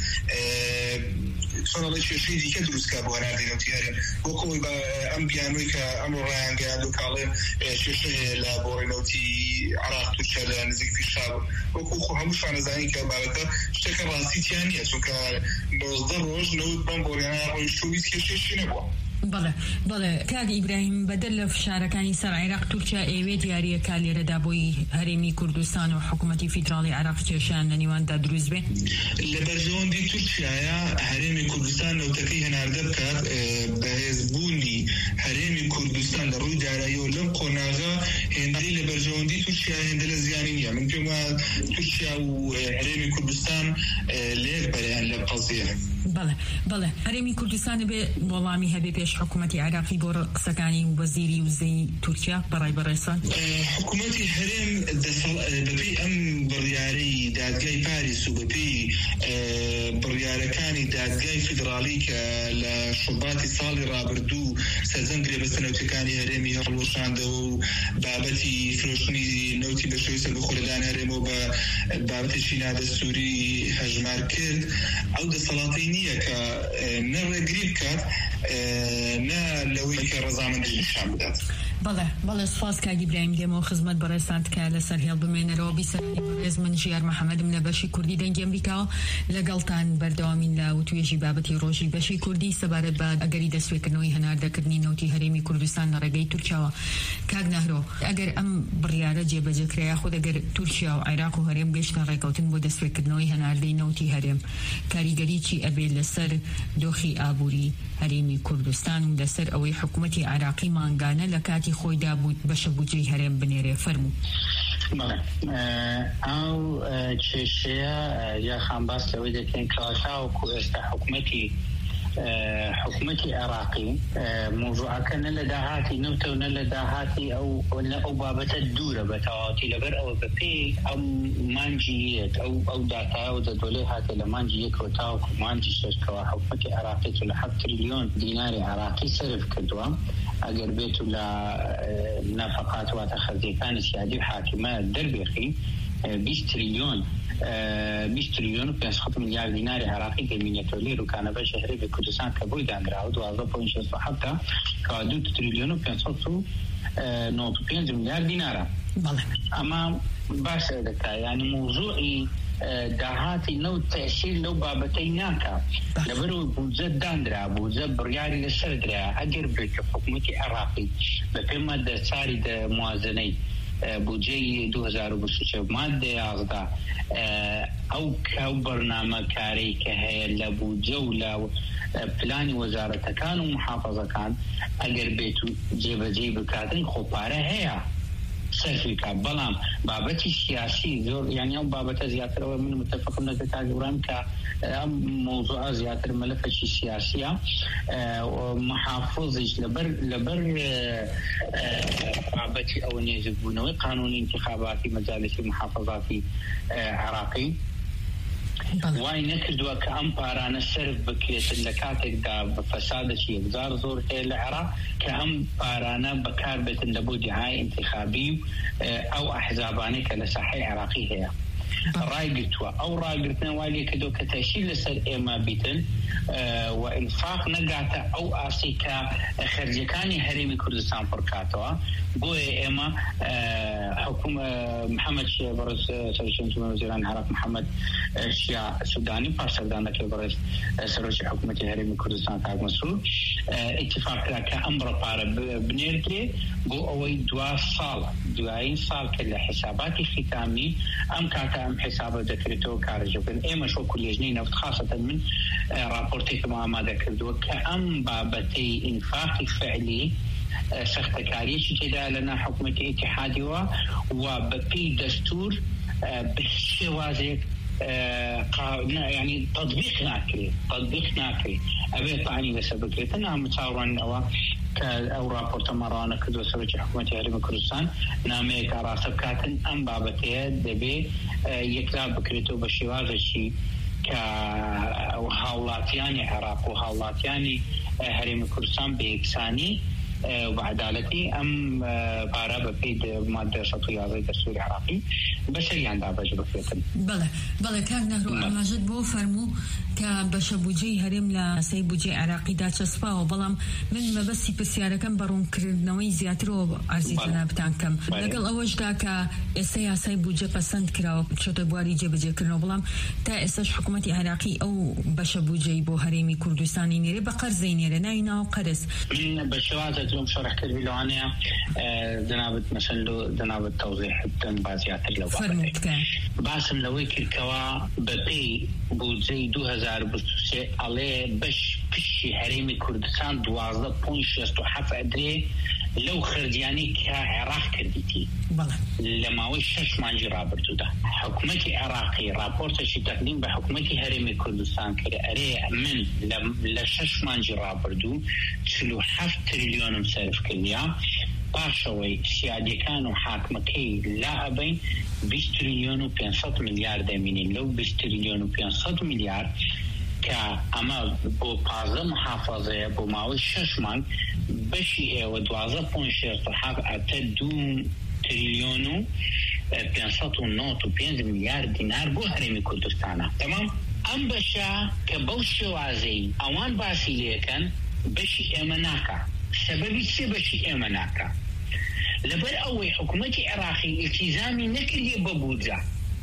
صار شيء شيء كدروس كابو أنا دينو تيارين وكل أم بيانوي كأمر رأيان قالوا كالم شيء شيء لابورينو تي عراق تركيا نزيك في الشعب وكل خو همش أنا زين كبارك اشتكى راسي تيانية شو كمصدر روج نود بامبورينا ويشوفي كشيء شيء نبوا بله بله كاغ إبراهيم بدل في شاركاني سر عراق تركيا ايوه دياريه كالي ردابوي هرمي كردستان وحكومتي فيدرالي عراق تشان نيوان دا دروز به لبرجون دي تركيا هرمي كردستان لو تكي هناردب كات بهزبوني هرمي كردستان لروي دارايو لم قناغا هندي لبرجون دي تركيا هندل زيانية من كما تركيا وهرمي كردستان ليك بريان لبقضية بله بله هرمي كردستان به والله هبه پیش حکومتی عراقی بر قسکانی وزیری وزی ترکیه برای برایسان حکومتی هرم دسال بپی ام بریاری دادگای پاریس و بپی بریارکانی دادگای فدرالی که لشباتی سالی رابردو سزنگری بسنوتکانی هرمی هلوشانده و بابتی فروشنی نوتی بشوی سر بخوردان هرم و بابتی شینا دستوری هجمار کرد او دسالاتینیه که نر گریب کرد نه لوی که رضامند نشان بدات بله بله سپاس که ابراهیم دمو خدمت برای سنت که لسر هیل بمن رو بیسری برز من جیار محمد من بشی کردی دنگ امریکا لگالتان بردوامین لا و توی جیبابتی روزی بشی کردی سبارت بعد اگری دستوی کنوی هنارده کردنی نوتی هرمی کردستان لرگای ترکیه کاغ نهرو اگر ام بریاره جیب ذکر خود اگر ترکیه و عراق و هرم گشتن رکوتن بود دستوی کنوی هنارده نوتی هرم کاریگری چی ابی لسر دوخی آبوری هرمی کردستان و لسر اوی حکومتی عراقی مانگانه لکاتی خوی دابود بشه بوجی هرم بنیره فرمو بله او چشیا یا خانباس لویده که کلاشا و حکومتی حكومتي عراقي موضوع كان لدهاتي نبته لدهاتي او او بابت الدوره بتاعتي لبر او بي او مانجيت او او داتا او دولي هاتي لمانجي كوتاو مانجي شركه حكومتي عراقي لحد تريليون دينار عراقي صرف كدوا اگر بيتو لا نفقات وتخزي كان سيادي حاكمه دربيخي بیست تریلیون بیست تریلیون و پنجاه میلیارد دینار عراقی گمینیتولی رو کانادا شهری به کردستان قبول دانگراود و دوازده پوینت شصت و هفت که دو تریلیون و پنجاه و نود و پنج میلیارد دینار. بله. اما باشه دکتر یعنی موضوعی دهاتی نو تأثیر لو بابتی ناکا لبرو بوزه داندرا بوزه بریاری لسردرا اگر بیت حکومتی عراقی بپیما در ساری در موازنه بودجه دو هزار و بیست و سه ماده یازده او که برنامه کاری که هی لبودجه و پلانی وزارت کان و محافظه کان اگر بیتو جیب جیب کاتن خوباره هیا صرفی که بلام بابتی سیاسی زور یعنی او بابت زیادتر و من متفق نزد جوران که موضوع زیادتر ملفش سیاسیه و محافظش لبر لبر بابتی او نیزبونه قانون انتخاباتی مجالس محافظاتی عراقی وای نکردوا که ام پارانه صرف بکیت لکاتک دا فسادش یکزار زور العراق که ام پارانه بکار بتن دبو دعای انتخابی او احزابانه که لساحه عراقی هیا رای قرتوا او رای قرتنا والي كدو كتاشيل لسر ايما بيتن وانفاق نقاتا او اسيكا خرجكاني هريمي كردستان فركاتوا بوي ايما حكومة محمد شيا برز سرشن وزيران العراق محمد شيا سوداني بارسردان لكي برز سرش حكومة هريمي كردستان تاق مسؤول اتفاق لك امر بارا بنيرتري بو اوي دوا صال دواين صال كل حساباتي ختامي ام كاتا ام حساب ذكرته كارجوكن ايما شو كل جنين خاصة من رابورتي كما ما ذكرته كأم بابتي انفاق فعلي سخت كاريش كده لنا حكومة اتحادي وبقي دستور بشوازك يعني تطبيق ناكري تطبيق ناكري أبي طعني بس بكرتنا متصورا أو كأو رابورت مرانا كدو سويت حكومة هرم كردستان نامي كراسب كاتن أم بابتيه دبي يكلا بكرتو بشواز الشيء كهاولاتياني عراق وهاولاتياني هرم كردستان بإكساني وبعدالتي أم بارا بيد مادة شطية زي دستور عراقي بشري عند عباج بفيتن بله بله كان نهرو أماجد بو فرمو كبشبوجي هرم لا سيبوجي عراقي دا چسبا وبلام من ما بس بسيارة كم برون كردنوي زياترو عرزيتنا بتانكم لقل أوج دا كا إسيا سيبوجي پسند كراو شطي بواري جيبجي كرنو بلام تا إساش حكومتي عراقي أو بشبوجي بو هرمي كردستاني نيري بقر زينيري ناينا وقرس من بشوازة اليوم شرح كذبي لو أنا دنابت مثلا دنابت توضيح الدن بازيات اللو باسم لويك الكوا بقي بوزي دو هزار بستوسي عليه بش بشي هريمي كردستان دوازده بوين شستو حف أدري لو خرجياني كعراق كرديتي لما وشش مانجي رابرتو ده حكومتي عراقي رابورت شي تقديم بحكومتي هرمي كردستان كده أري من لشش مانجي رابرتو تلو حف تريليون مصرف كليا باشوي سيادي كانوا حاكمكي لا أبين بیست تریلیون و پانصد میلیارد دامینی لو بیست تریلیون و پانصد میلیارد که اما با پازده محافظه با ماوی شش مانگ بشی و دوازده پوینت شصت و هفت اتا دو تریلیون و پانصد و نود و پنج میلیارد دینار بو هرمی کردستانه تمام ام بشا که بوش وازی اوان باسی لیکن بشی امناکا سببی سی بشی امناکا لبر أوي حكومتي عراقي التزامي نكري ببوزة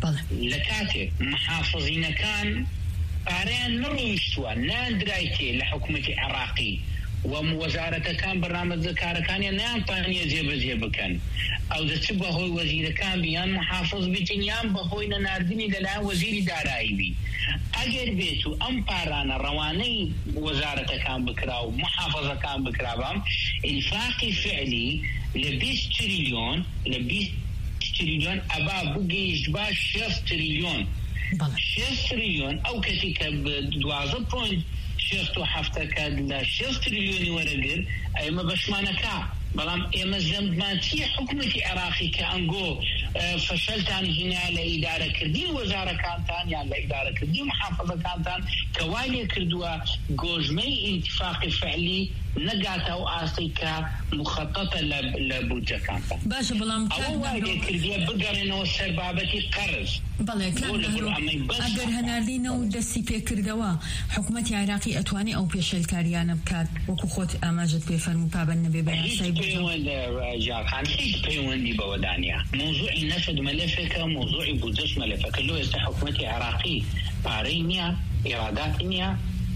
لكاتي محافظين كان قارين نرويشتوا ناندرايتي لحكومتي عراقي ووزارة كان برنامج ذكار كان ينام طانية زيب زيب كان أو ذا هو وزير كان بيان محافظ بتنيام بهوي ناردني للا وزير دارائي بي أجر بيتو أم بارانا رواني وزارة كان بكراو محافظة كان بكراو انفاقي فعلي لبيس تريليون لبيس تریلیۆن ئەبا بگەیشت بە شەست تریلیۆن شەست تریلیۆن ئەو کەسی کە دوازە پۆینت شەست و هەفتەکە لە شەست تریلیۆنی وەرەگر ئێمە بەشمانەکە بەڵام ئێمە زەمدمان چیە حکوومەتی عێراقی کە ئەنگۆ فەشەلتان هینا لە ئیدارەکردنی وەزارەکانتان یان لە ئیدارەکردنی محافەزەکانتان کە وای لێ کردووە گۆژمەی ئینتیفاقی فعلی نەگاتە ئەو ئاستی کە مخەتەتە لە بودجەکانتان باشە بەڵام ئەوە وای لێ کردووە بگەڕێنەوە سەر بابەتی قەرز بەڵێ ئەگەر هەناردینە و دەستی پێکردەوە حکوومەتی عێراقی ئەتوانێ ئەو پێشێلکاریانە بکات وەکو خۆت ئاماژت پێفەرموو پابەند نەبێ بە یاسای جاخان هیچ پەیوەندی بەوەدانە موضوعی نەفد مەلەفێکە موضوعی بودجەش مەلەفەکە لۆ ئێستا حکوومەتی عێراقی پارەی نییە ئێراداتی نییە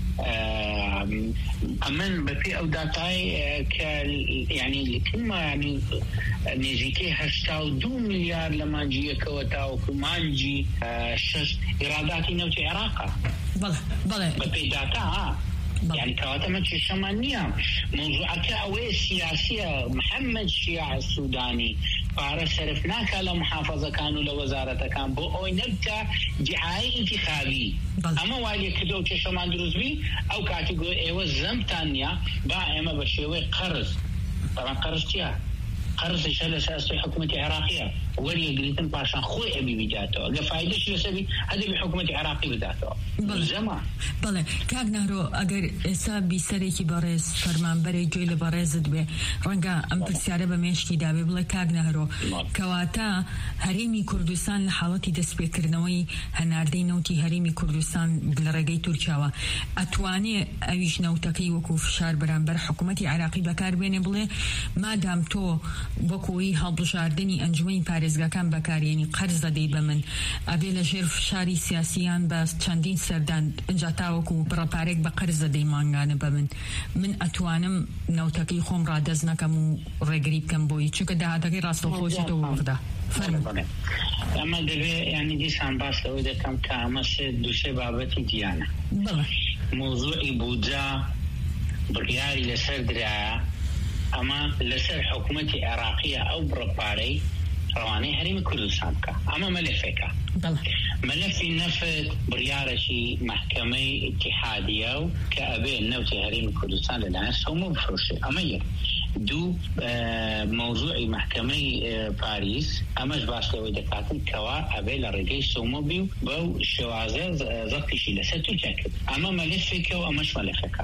ئەمن بەپێ ئەو داتای کە یعنی لکمە ینی نێزیکەی هەشتا و دوو میلیارد لە مانجیەکەوە تاوەکو مانجی شەش ئێراداتی نەوتی عێراقا بەپێ داتا يعني كواتە من چێشەمان نییە موضوعەکە ئەوەیە سیاسیە محەممەد شیع سوودانی پارە سەرف ناکە لە محافەزەکان و لە وەزارەتەکان بۆ ئەوەی نەبکە دیعایی ئینتیخابی ئەمە وای لێ کردەوە و چێشەمان دروستبی ئەو کاتی گۆ ئێوە زەمتان نییە با ئێمە بە شێوەی قەرز بەڵام قەرز چییە؟ قەرزیشە لە سەرسەی حکوومەتی عێراقیە وەریەگریتن پاشان خۆی ئەبی بداتەوە ئەگە فایدەش لەسەبی هەدەبی حکوومەتی عێراقی بداتەوە زەما بەڵێ کاک نارۆ ئەگەر ئێستا بیسەرێکی بەڕێز فەرمانبەرێک گوێی لە بەڕێزت بێ ڕەنگە ئەم پرسیارە بە مێشکی دابێ بڵێ کاک نارۆ کەواتە هەرێمی کوردستان لە حاڵەتی دەستپێکردنەوەی هەناردەی نەوتی هەرێمی کوردستان لە ڕێگەی تورکیاوە ئەتوانێ ئەویش نەوتەکەی وەکو فشار بەرامبەر حکوومەتی عێراقی بەکاربێنێ بڵێ مادام تۆ وەکوی هەڵبژاردننی ئەنجومەی پارێزگاکان بەکارێنی قەرز دەدەی بە من ئەبێ لە ژێر فشاری سیاسیان بە چەندین سەردان ئەنجا تاوەکو بڕەپارێک بە قەرز دەدەی مانگانە بە من من ئەتوانم نەوتەکەی خۆم ڕادەست نەکەم و ڕێگری بکەم بۆی چونکە داهاتەکەی ڕاستەوخۆشێتەوە وەردا ئەمە دەبێت ینی دیسان باس لەوەی دەکەم کە ئەمە دووسێ بابەتی دیانە موضوعی بودجە بڕیاری لەسەر درایە ئەمە لەسەر حکوومەتی عێراقیە ئەو بڕەپارەی ڕەوانەی هەرێمی کوردستان بکە ئەمە مەلەفێکە مەلەفی نەفت بڕیارەشی مەحکەمەی ئیتیحادیە و کە ئەبێ نەوتی هەرێمی کوردستان لەلایەن سەومە بفرۆشێ ئەمە یەک دوو موضوعی مەحکەمەی پاریس ئەمەش باس لەوەی دەکاتن کەوا ئەبێ لە ڕێگەی سەومە بی و بەو شێوازە زەقتیشی لەسەر تورکیا کرد ئەمە مەلەفێکە و ئەمەش مەلەفەکە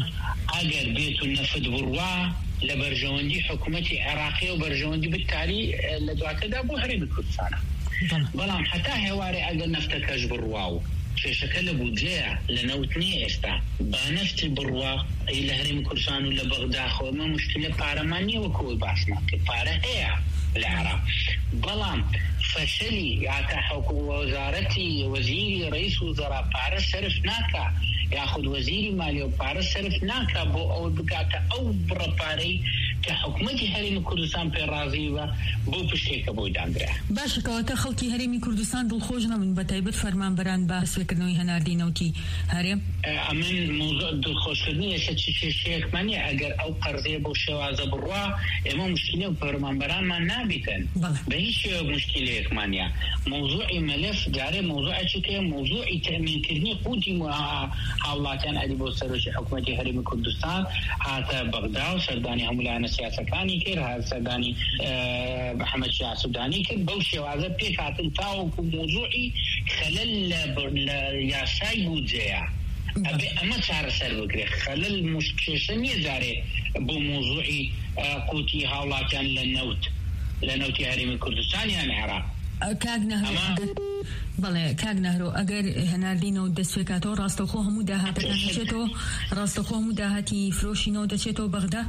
ئەگەر بێت و نەفت بڕوا لە بەرژەوەندی حکوومەتی عێراقی و بەرژەوەندی بتاری لە دواتەدا بۆ هەرێمی کوردستانە بەڵام حتا هێوارێ ئەگەر نەفتەکەش بڕوا و کێشەکە لە بودجەیە لە نەوتنی ئێستا با نەفتی بڕوا لە هەرێمی کوردستان و لە بەغدا خۆمە مشکلە پارەمان نییە وەکەوەی باسمان کرد پارە هەیە لە عێراق بەڵام فەشەلی یاکە وەزارەتی وەزیری ڕئیس وزەرا پارە سەرف ناکە یاخود وەزیری مالیە و پارە سەرف ناکە بۆ ئەوە بگاتە ئەو بڕەپارەی کە حکوومەتی هەرێمی کوردستان پێ ڕازی بە بۆ پشتێکە بۆی دانرا باشە کەواتە خەڵکی هەرێمی کوردستان دڵخۆش نەبوون بەتایبەت فەرمانبەران بە هەسوێکردنەوەی هەناردی نەوتی هەرێم ئەمن موضوع دڵخۆشکردنی ێستا چ کێشەیەکمانە ئەگەر ئەو قەرزەیە بۆ شێوازە بڕوا ئێمە مشکلە و فەرمانبەرانمان نابیتن بە هیچ شێوە مشکلەیەکمانە موضوعی مەلەف جارێ موضوعێکی کە موضوعی تەمینکردنی قوتی هاوڵاتیان ئەدی بۆ سەرۆکی حکوومەتی هەرێمی کوردستان هاتە بەغدا و سەردانی هەموو لایەنە سیاسەکانی کرد هات سەردانی محەممەد شیع سوودانی کرد بەو شێوازە پێک هاتن تاوەکو موضوعی خەلەل لە یاسای بودجەیە ئەبێ ئەمە چارەسەر بکرێ خەلەل کێشە نییە جارێ بۆ موضوعی قوتی هاوڵاتیان لە نەوت لە نەوتی هەرێمی کوردستان یان عێراق کاک نەهرۆ بەڵێ کاک نەهرۆ ئەگەر هەناردینەوە دەستپێکاتەوە ڕاستەوخۆ هەموو داهاتەکان دەچێتەوە ڕاستەوخۆ هەموو داهاتی فرۆشینەوە دەچێتەوە بەغدا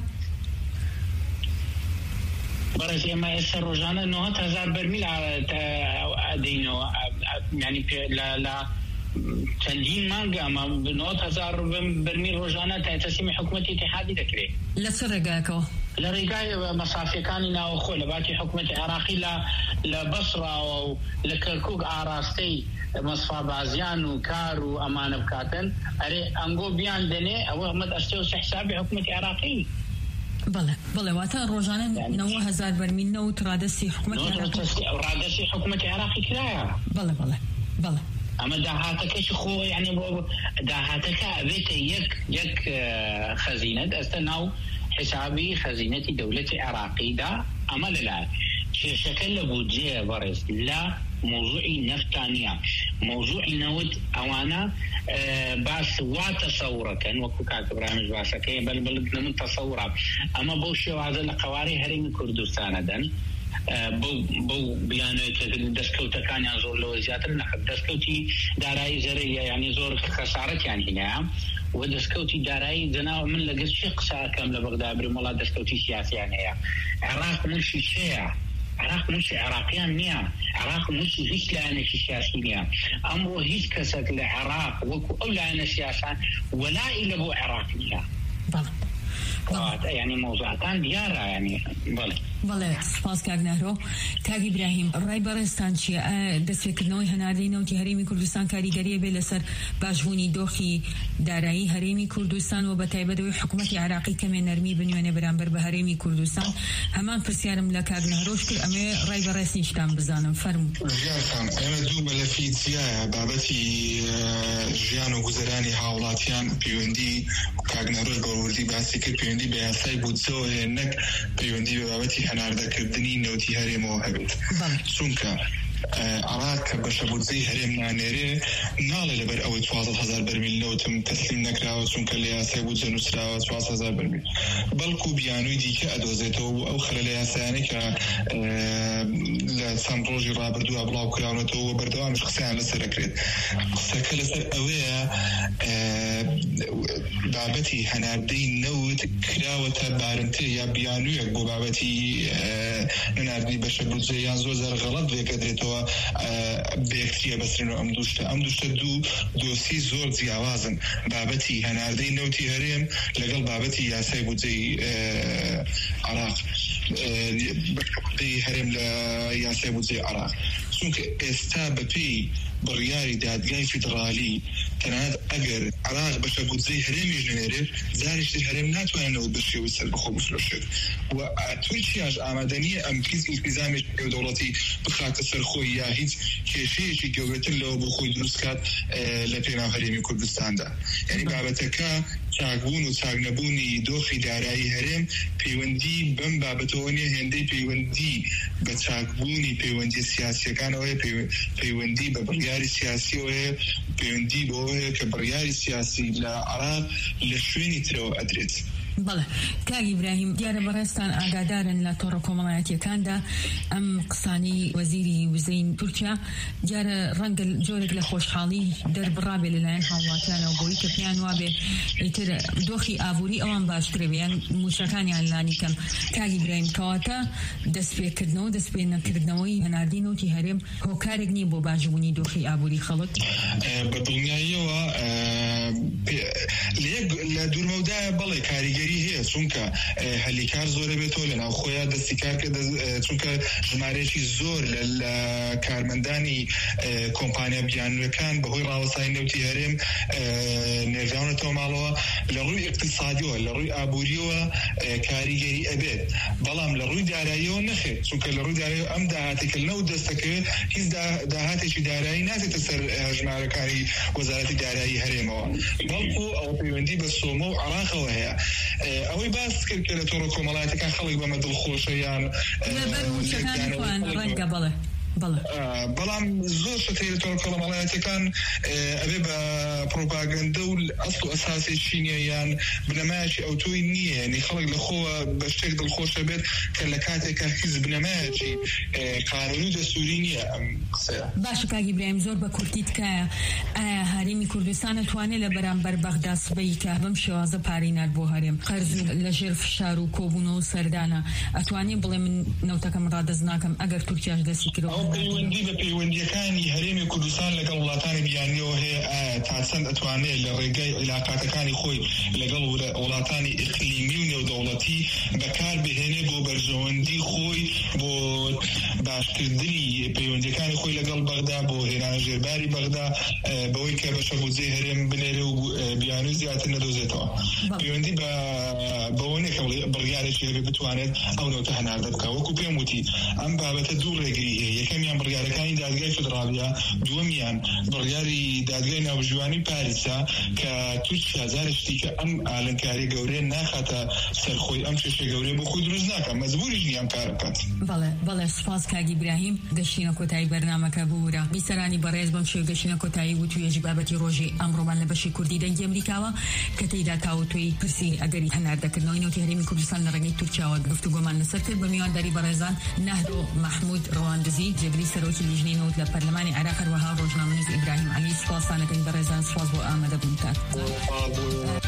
بەڕێز ئێمە ئێستا ڕۆژانە نۆ هەزار بەرمیل ئەدەینەوە ینی لە چەندین مانگە ئەمە نۆ هەزار بەرمیل ڕۆژانە تەسلیمی حکوومەتی ئیتیحادی دەکرێت لە چ ڕێگایەکەوە لە ڕێگای مەسافیەکانی ناوەخۆ لە باتی حکوومەتی عێراقی لە بەسڕاوە و لە کەرکووک ئاراستەی مەسفا بازیان و کار و ئەمانە بکاتن ئەرێ ئەنگۆ بیان دەنێ ئەوە ئەمەد ئەستێ و حسابی حکوومەتی عێراقی بله بله واتە ڕۆژانە نەوە هەزار بەرمیل نەوت ڕادەستی حکوومەتی ڕادەستی حکوومەتی عێراقی کرایە. بله بله بله ئەمە داهاتەکەش خۆ یعنی بۆ داهاتەکە ئەبێتە یەک یەک خەزینە دەستە ناو حسابی خەزینەتی دەوڵەتی عێراقیدا. ئەمە لەلایە کێشەکە لە بودجێ بەڕێز لە موضوعی نەفتانیە، موضوعی نەوت ئەوانە باس وا تەسەوڕەکەن وەکو کاک ئیبراهیمش باسەکەی بەل بڵ من تەسەوڕە ئەمە بەو شێوازە لە قەوارەی هەرێمی کوردستانە دەن بەو بیانوێت دەستکەوتەکانیان زۆر لەوە زیاتر نەخت دەستکەوتی دارایی زەرەیە یعنی زۆر خەسارەتیان هینەیە و دەستکەوتی دارایی جەناو من لەگەڵ چی قساکەم لە بەغدا برم وڵات دەستکەوتی سیاسیان هەیە. عێراق ملکی چێیە؟ عێراق ملکی عێراقیان نییە، عێراق ملکی هیچ لایەنێکی سیاسی نییە. ئەمڕۆ هیچ کەسێک لە عێراق وەکو ئەو لایەنە سیاسان وەلای لە بۆ عێراق نییە. يعني موضوعاتان دیارە يعني بله بله سپاس کاک نهرۆ. کاک ئیبراهیم ڕای بەڕێستان چییە؟ دەستپێکردنەوەی هەناردەی نەوتی هەرێمی کوردستان کاریگەریە بێ لەسەر باشبوونی دۆخی دارایی هەرێمی کوردستان و بەتایبەتەوەی حکوومەتی عێراقی کەمێ نەرمی بنوێنێ بەرامبەر بە هەرێمی کوردستان. هەمان پرسیارم لە کاک نهرۆش کرد، ئەمێ ڕای بەڕێستیشتان بزانم. فەرموو. ژیانتان ئێمە دوو مەلەفی جیایە بابەتی ژیان و گوزەرانی هاوڵاتیان پەیوەندی کاک نهرۆش بەوردی باسی کرد پەیوەندی بە یاسای بودجەوە هەیە نەک پەیوەندی بە بابەتی هەناردەکردنی نەوتی هەرێمەوە هەبێت. چونکە عراق کە بەشە بودجەی هەرێم نانێرێ ناڵێ لەبەر ئەوەی چوازدە هەزار بەرمیل نەوتم تەسلیم نەکراوە چونکە لە یاسای بودجە نووسراوە چوازدە هەزار بەرمیل، بەڵکو بیانووی دیکە ئەدۆزێتەوە و ئەو خەلە لە یاسایانەی کە لە چەند ڕۆژی ڕابردووە بڵاو کراونەتەوە بەردەوامش قسەیان لەسەر دەکرێت. قسەکە لەسەر ئەوەیە بابەتی هەناردەی نەوت کراوەتە بارنتێ یا بیانوویەک بۆ بابەتی هەناردنی بەشە بودجە یان زۆر زار غەڵەت وێکەدرێتەوە بێکتریە بەسرێنەوە ئەم دووشتە ئەم دووشتە دوو دۆسی زۆر جیاوازن، بابەتی هەناردەی نەوتی هەرێم لەگەڵ بابەتی یاسای بودجەی عراق هەرێم لە یاسای بودجەی عراق. چونکە ئێستا بەپێی بڕیاری دادگای فیدرالی تەنانەت ئەگەر عراق بەشە بودجەی هەرێمیش نەنێرێت جاریشتر هەرێم ناتوانێتەوە بە شێوەی سەربەخۆ بفرۆشێت و تورکیاش ئامادە نییە ئەم ئیلتیزامێکی دەوڵەتی بخاتە سەر خۆی یا هیچ کێشەیەکی گەورەتر لەوە بۆ خۆی دروست کات لە پێناو هەرێمی کوردستاندا. یعنی بابەتەکە چاکبوون و چاکنەبوونی دۆخی دارایی هەرێم پەیوەندی بەم بابەتەوە نیە، هێندەی پەیوەندی بە چاکبوونی پەیوەندی سیاسیەکانەوەی پەیوەندی بە بڕیاری سیاسیەوەیە پەیوەندی بۆەوەیە کە بڕیاری سیاسی لە عراق لە شوێنی ترەوە ئەدرێت. بەڵێ کاک ئیبراهیم دیارە بەڕێستان ئاگادارن لە تۆڕە کۆمەڵایەتیەکاندا ئەم قسانی وەزیری وزەی تورکیا دیارە ڕەنگە جۆرێک لە خۆشحاڵی دەربڕابێ لەلایەن هاوڵاتیانەوە بۆی کە پێیان وابێ ئیتر دۆخی ئابووری ئەوان باشترە بێیان موشەکانیان لانی کەم. کاک ئیبراهیم کەواتە دەستپێکردنەوە دەستپێنەکردنەوەی هەناردی نەوتی هەرێم هۆکارێک نییە بۆ باشبوونی دۆخی ئابووری خەڵک؟ بە دڵنیاییەوە لە دوورمەودایە بەڵێ کاریگەری هەیە چونکە هەلیکار زۆرە بێتەوە لە ناو خۆیان دەستی کار کە چونکە ژمارەیەکی زۆر لە کارمەندانی کۆمپانیا بیانوەکان بەهۆی ڕاوەسانی نەوتی هەرێم نێژاونەتەوە ماڵەوە لە ڕووی اقتصادیەوە لە ڕووی ئابووریەوە کاریگەری ئەبێت، بەڵام لە ڕووی داراییەوە نەخێت چونکە لە ڕووی داراییەوە ئەم داهاتێکە لەو دەستەکەوێت هیچ داهاتێکی دارایی ناتێتە سەر ژمارەکانی وەزارەتی دارایی هەرێمەوە، بەڵکو ئەو پەیوەندی بە سۆمە و عراقەوە هەیە. ئەوەی باس کرد کە لە تۆڕە کۆمەڵایەتەکان خەڵک بەمە دڵخۆشە یان ڕەنگە بڵێ بەڵام زۆر شتەی لە تۆڕە کۆمەڵایەتەکان ئەبێ بە پرۆپاگەندە و ئەسڵ و ئەساسێکی نییە یان بنەمایەکی ئەوتۆی نییە، یعنی خەڵک لە خۆوە بە شتێک دڵخۆشە بێت کە لە کاتێکە هیچ بنەمایەکی قانونی دەستوری نییە. ئەم قسەیە باش کاک ئیبراهیم زۆر بە کورتی تکایە ئایا هەرێمی کوردستان دەتوانێت لە بەرامبەر بەغدا سبەی کە بەم شێوازە پارەی نات بۆ هەرێم قەرز لە ژێر فشار و کۆبوونەوە سەردانە ئەتوانێت بڵێ من نەوتەکەم ڕادەز ناکەم ئەگەر تورکیاش دەستی کردەوە؟ پەیوەندی بە پەیوەندیەکانی هەرێمی کوردستان لەگەڵ وڵاتانی بیانیەوە هەیە تا چەند ئەتوانێت لە ڕێگەی علاقاتەکانی خۆی لەگەڵ وڵاتانی ئیقلیمی و نێودەوڵەتی بەکار بهێنێ بۆ بەرژەوەندی خۆی بۆ باشکردنی پەیوەندیەکانی خۆی لەگەڵ بەغدا بۆ هێنانە ژێرباری بەغدا بەوەی کە بەشە بودجەی هەرێم بنێرێ و بیانووی زیاتر نەدۆزێتەوە. پەیوەندی بە بەوە نیە کە بڕیارێکی هەبێ بتوانێت ئەو نەوتە هەناردە بکە. وەکو پێم وتی ئەم بابەتە دوو ڕێگری هەیە. یەکەمیان بڕیارەکانی دادگای فدرالیە، دووەمیان بڕیاری دادگای ناوژوانی پاریسا کە تورکیا زارشتی کە ئەم ئالنکاری گەورەیە ناخاتە سەرخۆی ئەم کێشە گەورەیە بۆ خۆی دروست ناکە، مەجبوریش نیە ئەم کار بکات. بەڵێ بەڵێ سوپاس کاگی ئیبراهیم. گەشتینە کۆتایی بەرنامەکە بوورە بیسەرانی بەڕێز بەم شێوە گەشتینە کۆتایی و توێژی بابەتی ڕۆژی ئەمڕۆمان لە بەشی کوردی دەنگی ئەمریکاوە کە تێیدا تاوتوی پرسی ئەگەری هەناردەکردنەوەی نەوتی هەرێمی کوردستان لە ڕێگەی تورکیاوە گفتوگۆمان لەسەر کرد بە میوانداری بەڕێزان نەهرۆ محمود ڕەواندزی جێگری سەرۆکی لیژنەی نەوت لە پەرلەمانی عێراق هەروەها ڕۆژنامەنووس ئیبراهیم عەلی. سوپاسانەکەین بەڕێزان، سوپاس بۆ ئامادەبوونتان.